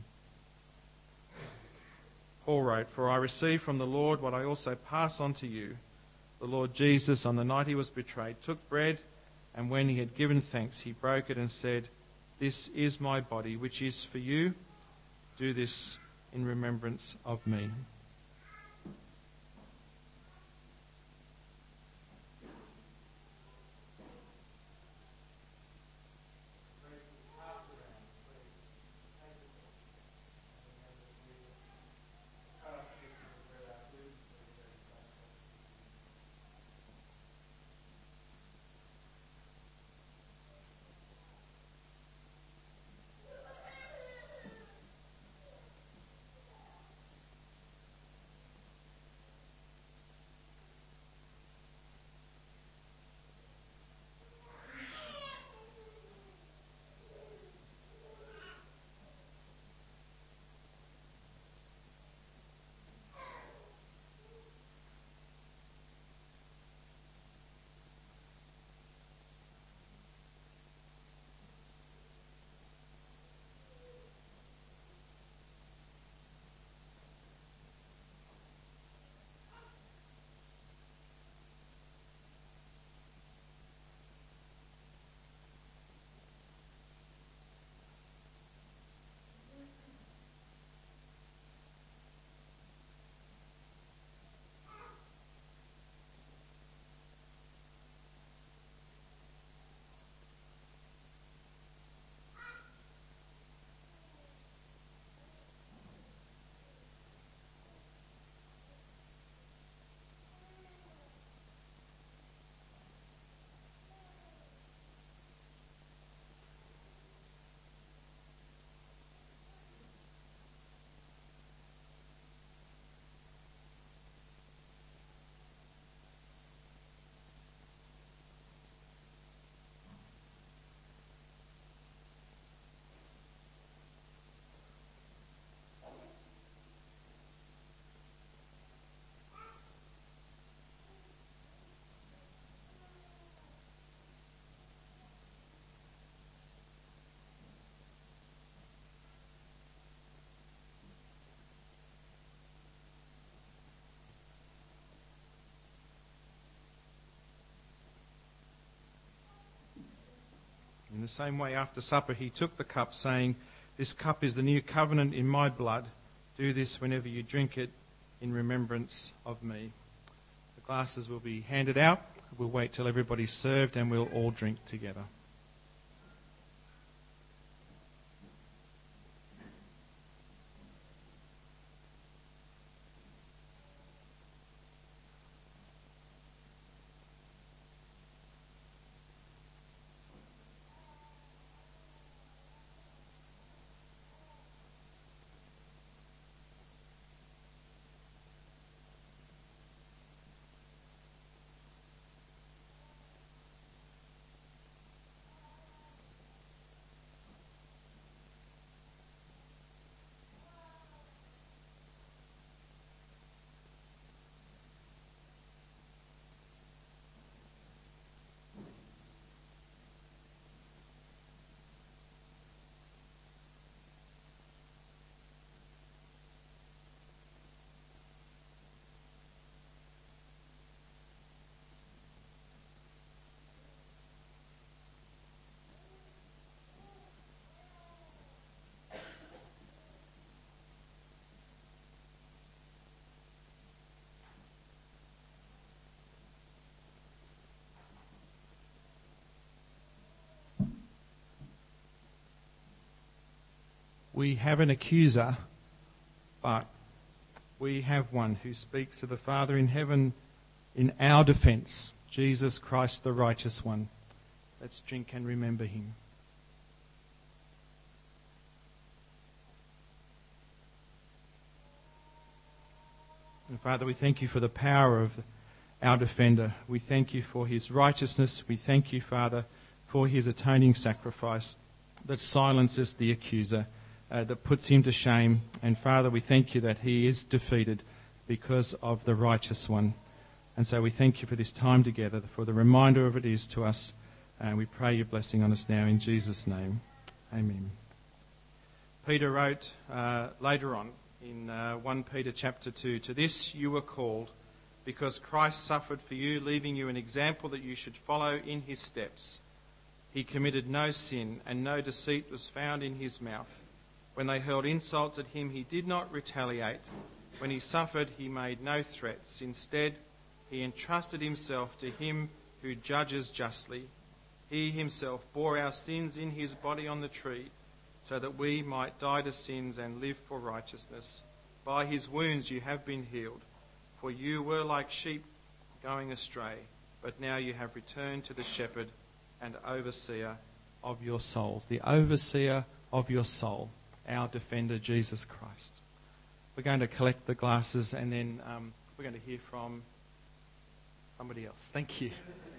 Paul wrote, "For I received from the Lord what I also pass on to you. The Lord Jesus, on the night he was betrayed, took bread, and when he had given thanks, he broke it and said, 'This is my body, which is for you. Do this in remembrance of me.'" In the same way, after supper, he took the cup, saying, "This cup is the new covenant in my blood. Do this whenever you drink it in remembrance of me." The glasses will be handed out. We'll wait till everybody's served and we'll all drink together. We have an accuser, but we have one who speaks to the Father in heaven in our defence, Jesus Christ, the righteous one. Let's drink and remember him. And Father, we thank you for the power of our defender. We thank you for his righteousness. We thank you, Father, for his atoning sacrifice that silences the accuser. that puts him to shame. And Father, we thank you that he is defeated because of the righteous one. And so we thank you for this time together, for the reminder of it is to us. And we pray your blessing on us now in Jesus' name. Amen. Peter wrote later on in 1 Peter chapter 2, "To this you were called, because Christ suffered for you, leaving you an example that you should follow in his steps. He committed no sin, and no deceit was found in his mouth. When they hurled insults at him, he did not retaliate. When he suffered, he made no threats. Instead, he entrusted himself to him who judges justly. He himself bore our sins in his body on the tree, so that we might die to sins and live for righteousness. By his wounds you have been healed, for you were like sheep going astray, but now you have returned to the shepherd and overseer of your souls." The overseer of your soul, our defender, Jesus Christ. We're going to collect the glasses, and then we're going to hear from somebody else. Thank you.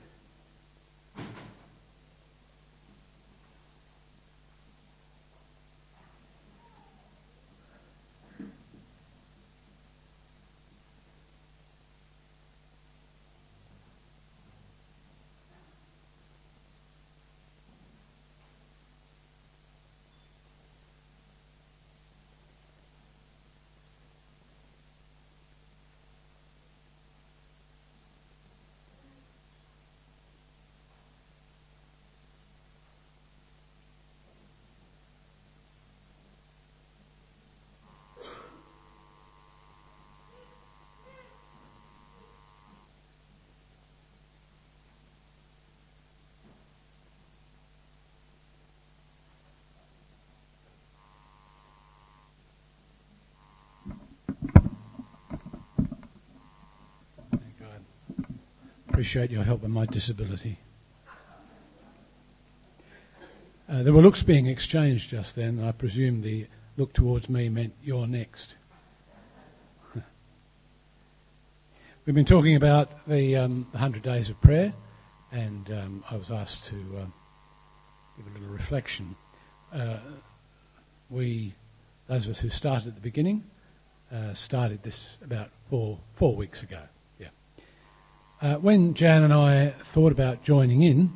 Appreciate your help with my disability. There were looks being exchanged just then. I presume the look towards me meant you're next. We've been talking about the 100 days of prayer, and I was asked to give a little reflection. Those of us who started at the beginning, started this about four weeks ago. When Jan and I thought about joining in,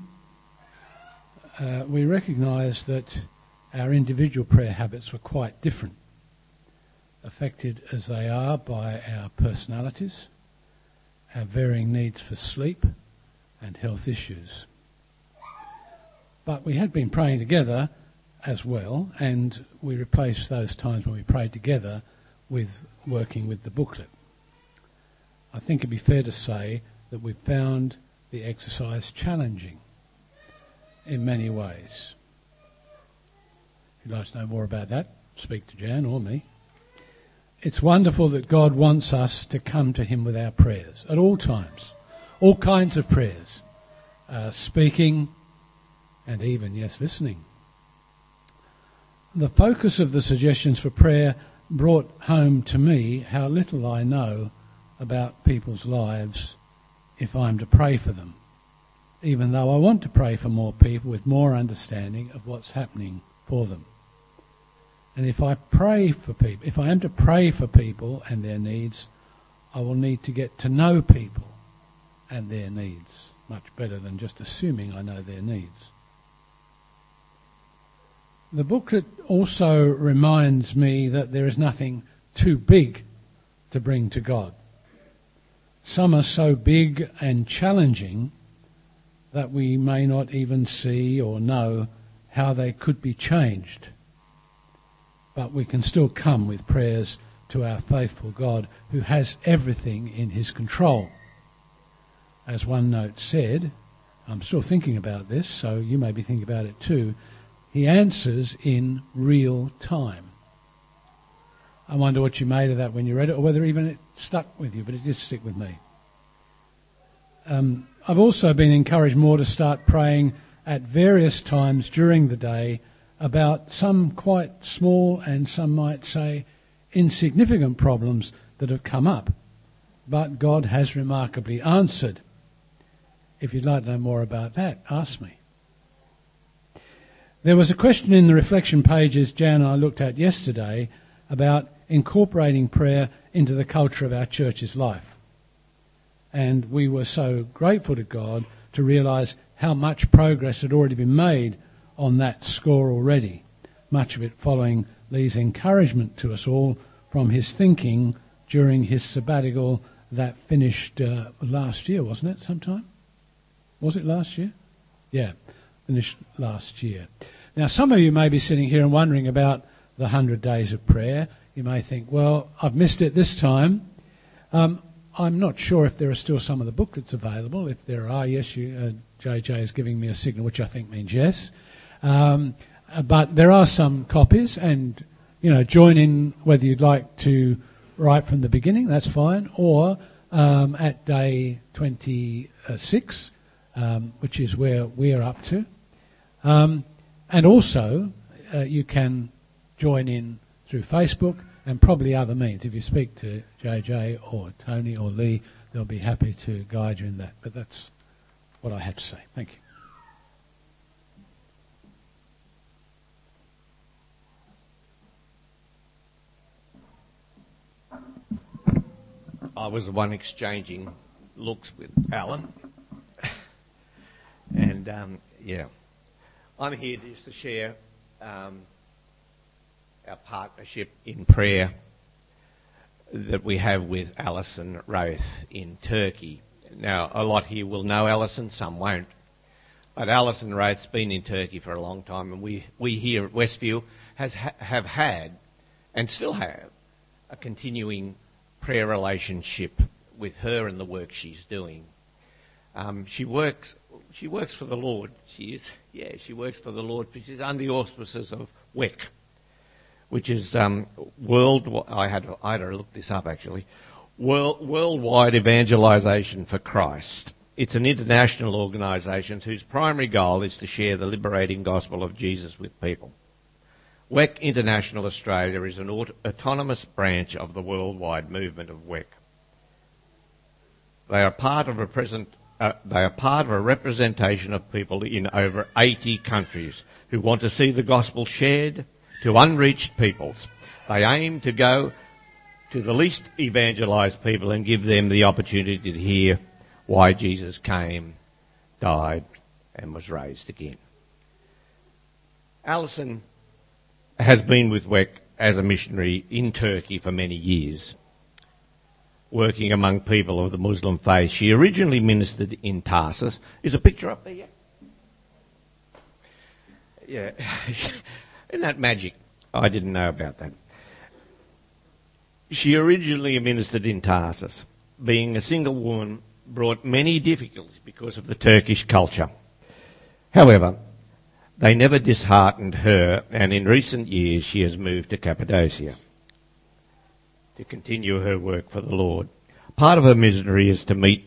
we recognised that our individual prayer habits were quite different, affected as they are by our personalities, our varying needs for sleep and health issues. But we had been praying together as well, and we replaced those times when we prayed together with working with the booklet. I think it'd be fair to say that we found the exercise challenging in many ways. If you'd like to know more about that, speak to Jan or me. It's wonderful that God wants us to come to him with our prayers at all times, all kinds of prayers, speaking and even, yes, listening. The focus of the suggestions for prayer brought home to me how little I know about people's lives if I'm to pray for them, even though I want to pray for more people with more understanding of what's happening for them. And if I am to pray for people and their needs, I will need to get to know people and their needs much better than just assuming I know their needs. The booklet also reminds me that there is nothing too big to bring to God. Some are so big and challenging that we may not even see or know how they could be changed. But we can still come with prayers to our faithful God who has everything in his control. As one note said, I'm still thinking about this, so you may be thinking about it too, he answers in real time. I wonder what you made of that when you read it, or whether even it stuck with you, but it did stick with me. I've also been encouraged more to start praying at various times during the day about some quite small and some might say insignificant problems that have come up, but God has remarkably answered. If you'd like to know more about that, ask me. There was a question in the reflection pages Jan and I looked at yesterday about incorporating prayer into the culture of our church's life. And we were so grateful to God to realise how much progress had already been made on that score already, much of it following Lee's encouragement to us all from his thinking during his sabbatical that finished last year, wasn't it, sometime? Was it last year? Yeah, finished last year. Now, some of you may be sitting here and wondering about the 100 days of prayer. You may think, well, I've missed it this time. I'm not sure if there are still some of the booklets available. If there are, yes, JJ is giving me a signal, which I think means yes. But there are some copies, and, join in whether you'd like to write from the beginning, that's fine, or at day 26, which is where we're up to. And also, you can join in through Facebook and probably other means. If you speak to JJ or Tony or Lee, they'll be happy to guide you in that. But that's what I had to say. Thank you. I was the one exchanging looks with Alan. And, I'm here just to share our partnership in prayer that we have with Alison Roth in Turkey. Now, a lot here will know Alison, some won't. But Alison Roth's been in Turkey for a long time, and we here at Westview have had, and still have, a continuing prayer relationship with her and the work she's doing. She works for the Lord. She works for the Lord. She's under the auspices of WEC, which is world. I had to look this up actually. Worldwide Evangelisation for Christ. It's an international organisation whose primary goal is to share the liberating gospel of Jesus with people. WEC International Australia is an autonomous branch of the worldwide movement of WEC. They are part of a representation of people in over 80 countries who want to see the gospel shared to unreached peoples. They aim to go to the least evangelised people and give them the opportunity to hear why Jesus came, died, and was raised again. Alison has been with WEC as a missionary in Turkey for many years, working among people of the Muslim faith. She originally ministered in Tarsus. Is a picture up there yet? Yeah. Isn't that magic? I didn't know about that. She originally ministered in Tarsus. Being a single woman brought many difficulties because of the Turkish culture. However, they never disheartened her, and in recent years she has moved to Cappadocia to continue her work for the Lord. Part of her ministry is to meet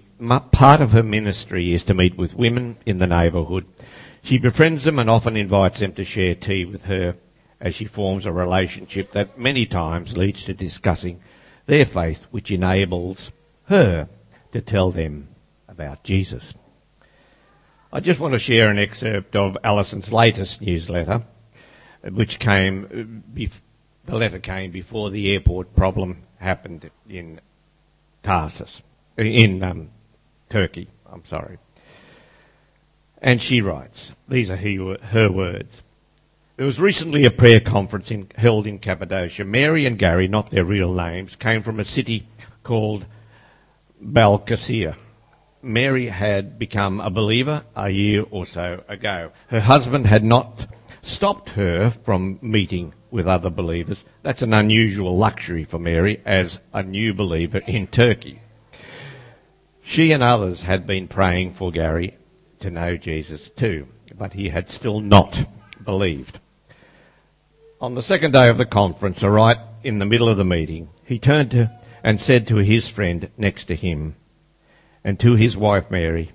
with women in the neighbourhood. She befriends them and often invites them to share tea with her as she forms a relationship that many times leads to discussing their faith, which enables her to tell them about Jesus. I just want to share an excerpt of Alison's latest newsletter, which the letter came before the airport problem happened in Tarsus, in Turkey, I'm sorry. And she writes, these are her words. There was recently a prayer conference held in Cappadocia. Mary and Gary, not their real names, came from a city called Balkasir. Mary had become a believer a year or so ago. Her husband had not stopped her from meeting with other believers. That's an unusual luxury for Mary as a new believer in Turkey. She and others had been praying for Gary to know Jesus too, but he had still not believed. On the second day of the conference, right in the middle of the meeting, he turned and said to his friend next to him and to his wife Mary,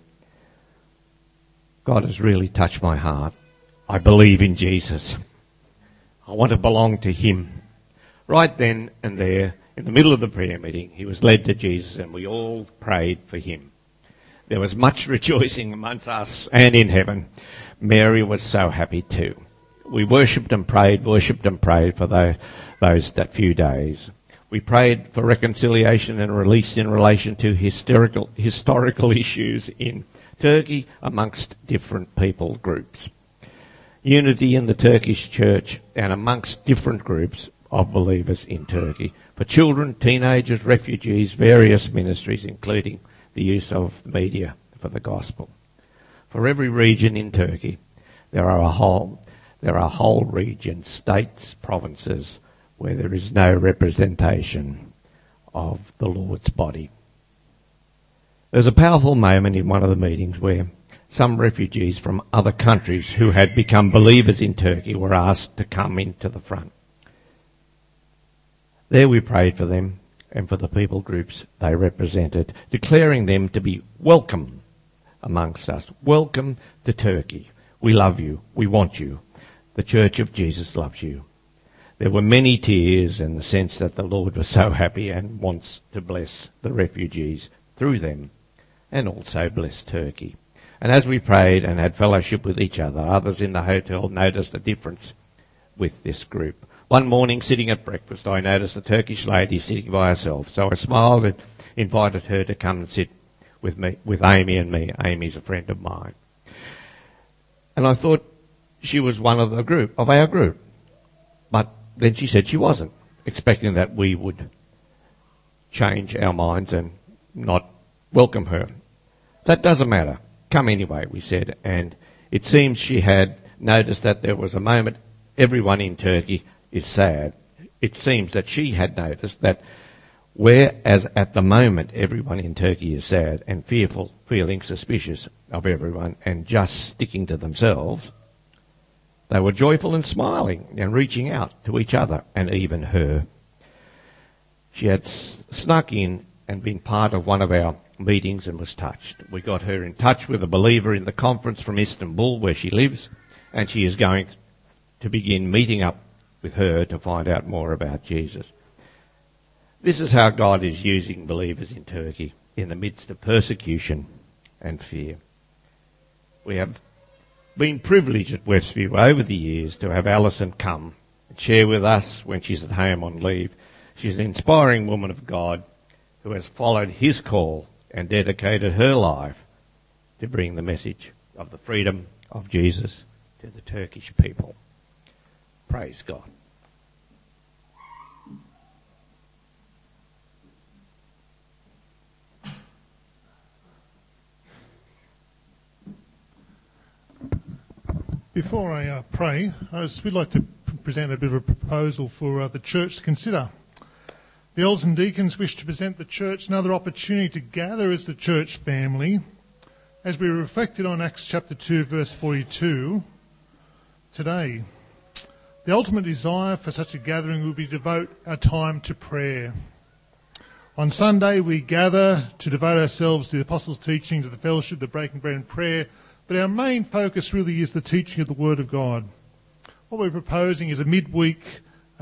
God has really touched my heart. I believe in Jesus. I want to belong to him. Right then and there, in the middle of the prayer meeting, he was led to Jesus and we all prayed for him. There was much rejoicing amongst us and in heaven. Mary was so happy too. we worshipped and prayed for that few days. We prayed for reconciliation and release in relation to historical issues in Turkey amongst different people groups. Unity in the Turkish church and amongst different groups of believers in Turkey. For children, teenagers, refugees, various ministries, including the use of media for the gospel. For every region in Turkey, there are whole regions, states, provinces, where there is no representation of the Lord's body. There's a powerful moment in one of the meetings where some refugees from other countries who had become believers in Turkey were asked to come into the front. There we prayed for them and for the people groups they represented, declaring them to be welcome amongst us. Welcome to Turkey. We love you. We want you. The Church of Jesus loves you. There were many tears and the sense that the Lord was so happy and wants to bless the refugees through them and also bless Turkey. And as we prayed and had fellowship with each other, others in the hotel noticed a difference with this group. One morning, sitting at breakfast, I noticed a Turkish lady sitting by herself. So I smiled and invited her to come and sit with me, with Amy and me. Amy's a friend of mine. And I thought she was one of our group. But then she said she wasn't, expecting that we would change our minds and not welcome her. That doesn't matter. Come anyway, we said. And it seems she had noticed that there was a moment everyone in Turkey is sad. It seems that she had noticed that whereas at the moment everyone in Turkey is sad and fearful, feeling suspicious of everyone and just sticking to themselves, they were joyful and smiling and reaching out to each other and even her. She had snuck in and been part of one of our meetings and was touched. We got her in touch with a believer in the conference from Istanbul where she lives, and she is going to begin meeting up with her to find out more about Jesus. This is how God is using believers in Turkey in the midst of persecution and fear. We have been privileged at Westview over the years to have Alison come and share with us when she's at home on leave. She's an inspiring woman of God who has followed his call and dedicated her life to bring the message of the freedom of Jesus to the Turkish people. Praise God. Before I pray, we'd like to present a bit of a proposal for the church to consider. The elders and deacons wish to present the church another opportunity to gather as the church family as we reflected on Acts chapter 2 verse 42 today. The ultimate desire for such a gathering will be to devote our time to prayer. On Sunday we gather to devote ourselves to the apostles' teaching, to the fellowship, the breaking bread and prayer, but our main focus really is the teaching of the Word of God. What we're proposing is a midweek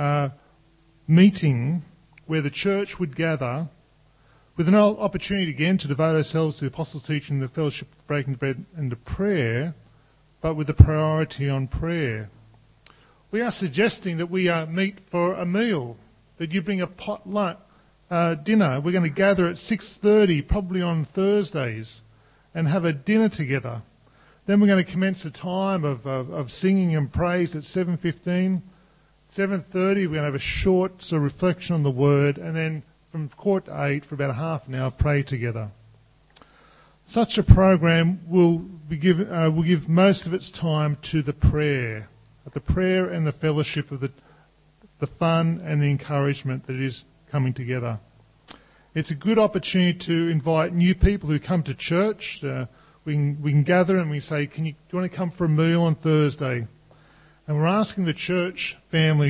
meeting where the church would gather with an opportunity again to devote ourselves to the apostles' teaching, the fellowship, the breaking bread and the prayer, but with the priority on prayer. We are suggesting that we meet for a meal, that you bring a potluck dinner. We're going to gather at 6:30, probably on Thursdays, and have a dinner together. Then we're going to commence a time of singing and praise at 7:15. 7:30, we're going to have a short sort of reflection on the Word, and then from 7:45 for about a half an hour, pray together. Such a program will give most of its time to the prayer and the fellowship of the fun and the encouragement that is coming together. It's a good opportunity to invite new people who come to church. We can gather and we say, do you want to come for a meal on Thursday? And we're asking the church family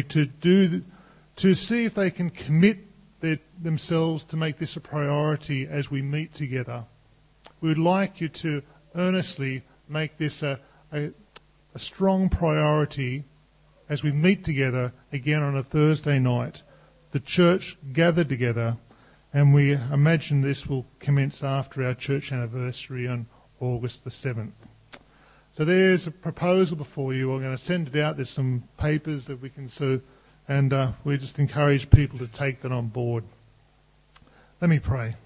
to see if they can commit themselves to make this a priority as we meet together. We would like you to earnestly make this a strong priority as we meet together again on a Thursday night. The church gathered together, and we imagine this will commence after our church anniversary on August the 7th. So there's a proposal before you. We're going to send it out. There's some papers that we can and we just encourage people to take that on board. Let me pray.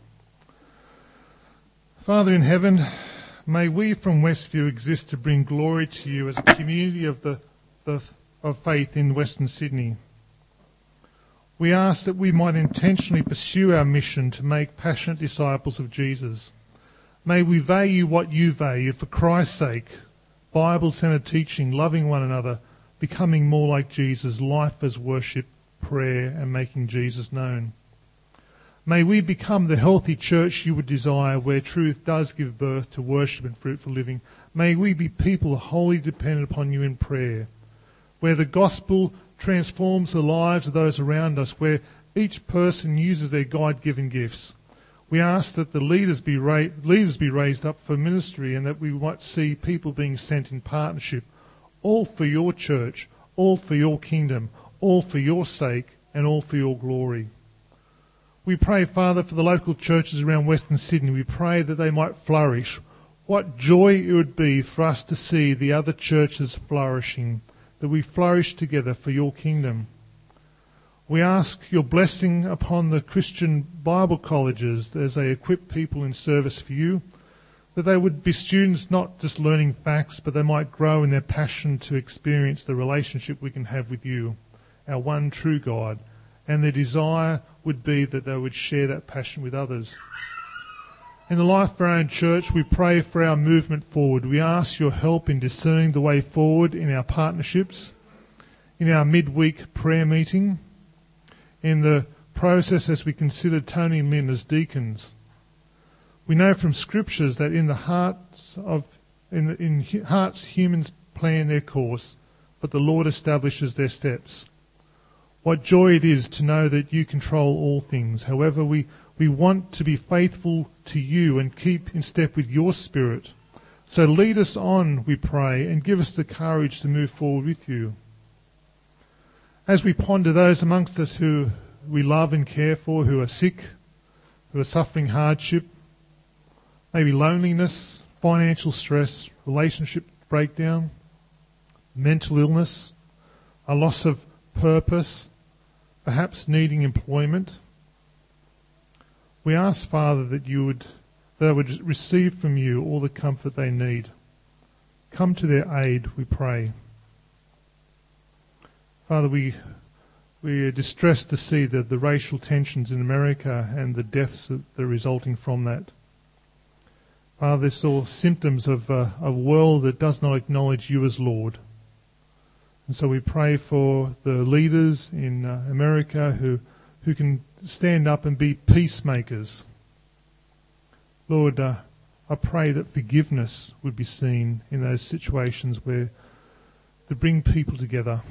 Father in heaven, may we from Westview exist to bring glory to you as a community of of faith in Western Sydney. We ask that we might intentionally pursue our mission to make passionate disciples of Jesus. May we value what you value for Christ's sake, Bible-centered teaching, loving one another, becoming more like Jesus, life as worship, prayer, and making Jesus known. May we become the healthy church you would desire, where truth does give birth to worship and fruitful living. May we be people wholly dependent upon you in prayer, where the gospel transforms the lives of those around us, where each person uses their God-given gifts. We ask that the leaders be raised up for ministry, and that we might see people being sent in partnership, all for your church, all for your kingdom, all for your sake, and all for your glory. We pray, Father, for the local churches around Western Sydney. We pray that they might flourish. What joy it would be for us to see the other churches flourishing, that we flourish together for your kingdom. We ask your blessing upon the Christian Bible colleges as they equip people in service for you, that they would be students not just learning facts, but they might grow in their passion to experience the relationship we can have with you, our one true God, and their desire would be that they would share that passion with others. In the life of our own church, we pray for our movement forward. We ask your help in discerning the way forward in our partnerships, in our midweek prayer meeting, in the process as we consider Tony and Lynn as deacons. We know from scriptures that in hearts humans plan their course, but the Lord establishes their steps. What joy it is to know that you control all things. However, we want to be faithful to you and keep in step with your Spirit. So lead us on, we pray, and give us the courage to move forward with you. As we ponder those amongst us who we love and care for, who are sick, who are suffering hardship, maybe loneliness, financial stress, relationship breakdown, mental illness, a loss of purpose, perhaps needing employment, we ask, Father, that they would receive from you all the comfort they need. Come to their aid, we pray. Father, we are distressed to see the racial tensions in America and the deaths that are resulting from that. Father, this is all symptoms of a world that does not acknowledge you as Lord. And so we pray for the leaders in America who can stand up and be peacemakers. Lord, I pray that forgiveness would be seen in those situations where to bring people together.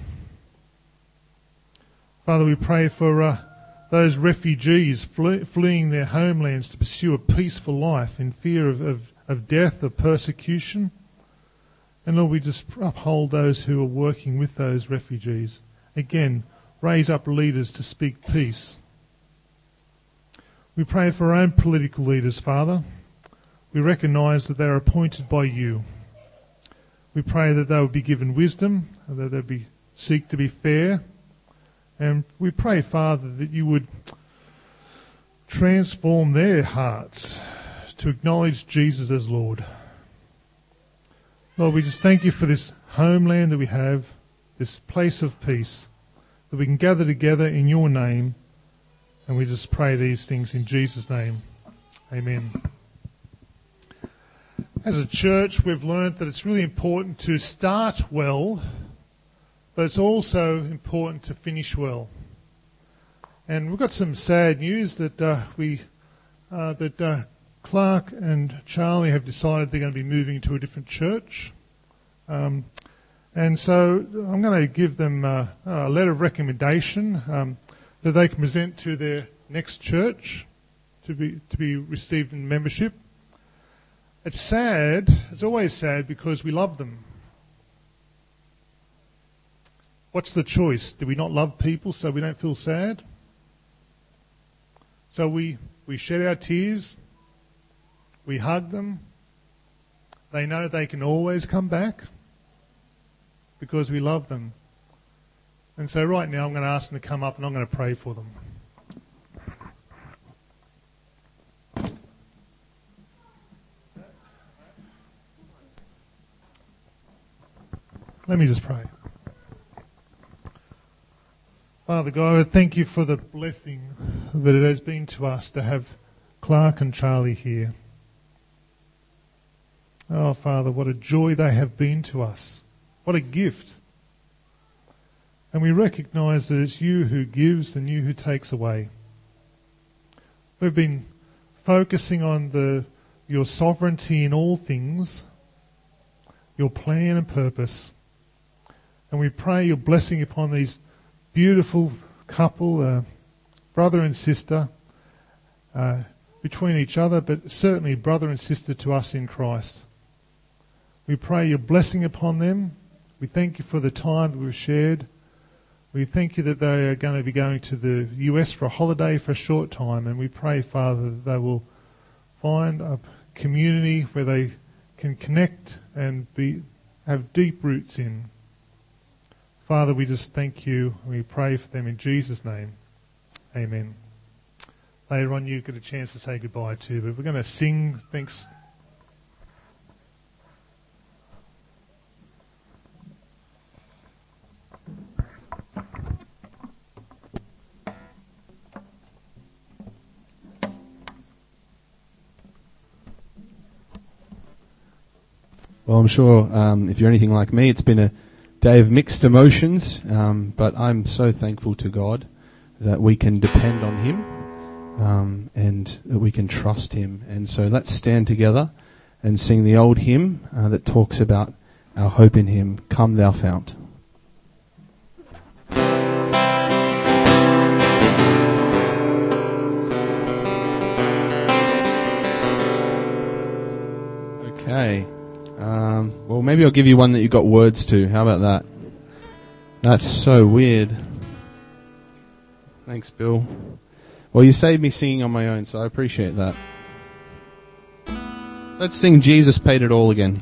Father, we pray for those refugees fleeing their homelands to pursue a peaceful life in fear of death, of persecution. And Lord, we just uphold those who are working with those refugees. Again, raise up leaders to speak peace. We pray for our own political leaders, Father. We recognise that they are appointed by you. We pray that they would be given wisdom, that they seek to be fair. And we pray, Father, that you would transform their hearts to acknowledge Jesus as Lord. Lord, we just thank you for this homeland that we have, this place of peace, that we can gather together in your name. And we just pray these things in Jesus' name. Amen. As a church, we've learned that it's really important to start well, but it's also important to finish well. And we've got some sad news that Clark and Charlie have decided they're going to be moving to a different church. And so I'm going to give them a letter of recommendation that they can present to their next church to be received in membership. It's sad. It's always sad because we love them. What's the choice? Do we not love people so we don't feel sad? So we shed our tears, we hug them, They know they can always come back because we love them. And so right now I'm going to ask them to come up and I'm going to pray for them. Let me just pray. Father God, thank you for the blessing that it has been to us to have Clark and Charlie here. Oh, Father, what a joy they have been to us. What a gift. And we recognise that it's you who gives and you who takes away. We've been focusing on your sovereignty in all things, your plan and purpose. And we pray your blessing upon these beautiful couple, brother and sister, between each other, but certainly brother and sister to us in Christ. We pray your blessing upon them. We thank you for the time that we've shared. We thank you that they are going to be going to the US for a holiday for a short time, and we pray, Father, that they will find a community where they can connect and have deep roots in. Father, we just thank you and we pray for them in Jesus' name. Amen. Later on you get a chance to say goodbye too, but we're going to sing. Thanks. Well, I'm sure if you're anything like me, it's been a day of mixed emotions, but I'm so thankful to God that we can depend on Him and that we can trust Him. And so let's stand together and sing the old hymn that talks about our hope in Him, Come Thou Fount. Okay. Well, maybe I'll give you one that you got words to. How about that? That's so weird. Thanks, Bill. Well, you saved me singing on my own, so I appreciate that. Let's sing Jesus Paid It All again.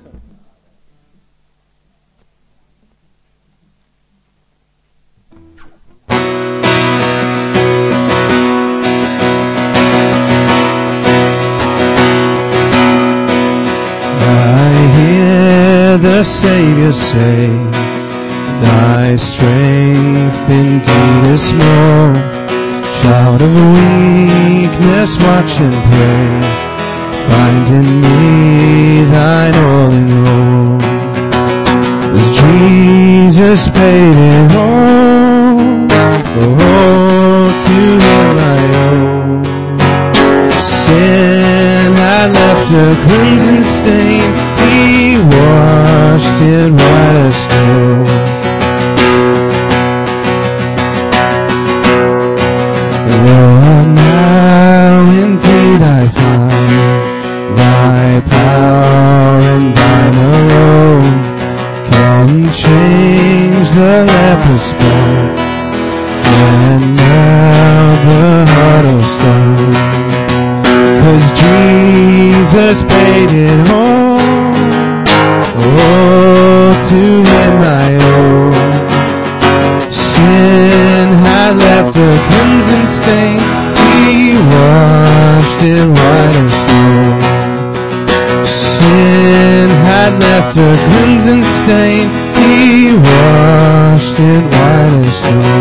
The Saviour say, Thy strength indeed is small. Child of weakness, watch and pray. Find in me Thine all in all. As Jesus paid it all, to Him I owe. Sin had left a crimson stain. He washed it white as snow. Lord, now indeed I find Thy power and Thine alone can change the leper's blood and melt the heart of stone. 'Cause Jesus paid it all. To Him I owe. Sin had left a crimson stain. He washed it white as snow. Sin had left a crimson stain. He washed it white as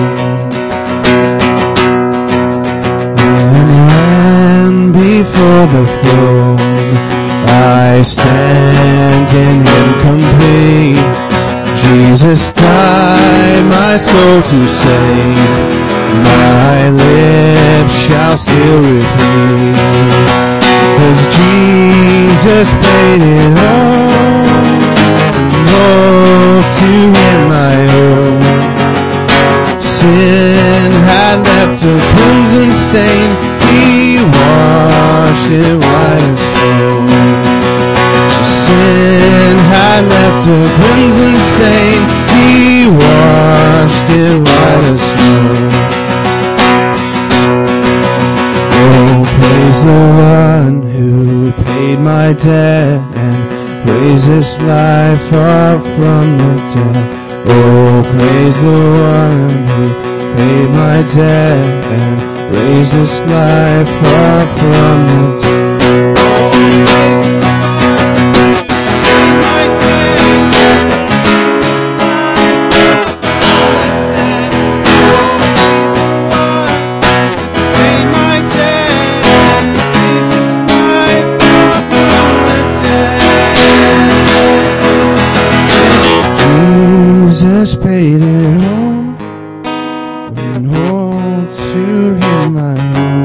snow. And when before the throne I stand in Him complete. Jesus died my soul to save. My lips shall still repeat. 'Cause Jesus paid it all. To Him I owe. Sin had left a crimson stain. He washed it white as snow. Sin had left a crimson stain. He washed it white as snow. Oh, praise the one who paid my debt and raise this life up from the dead. Oh, praise the one who paid my debt and raise this life up from the dead. Jesus paid it all, and all to him I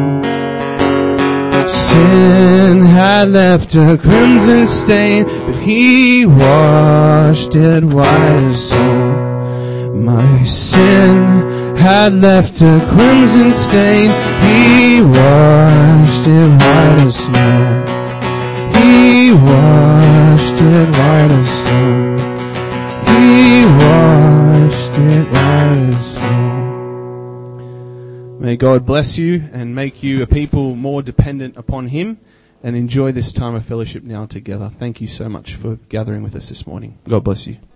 owe. Sin had left a crimson stain, but he washed it white as snow. My sin had left a crimson stain, he washed it white as snow. He washed it white as snow. He washed it white as snow. May God bless you and make you a people more dependent upon Him, and enjoy this time of fellowship now together. Thank you so much for gathering with us this morning. God bless you.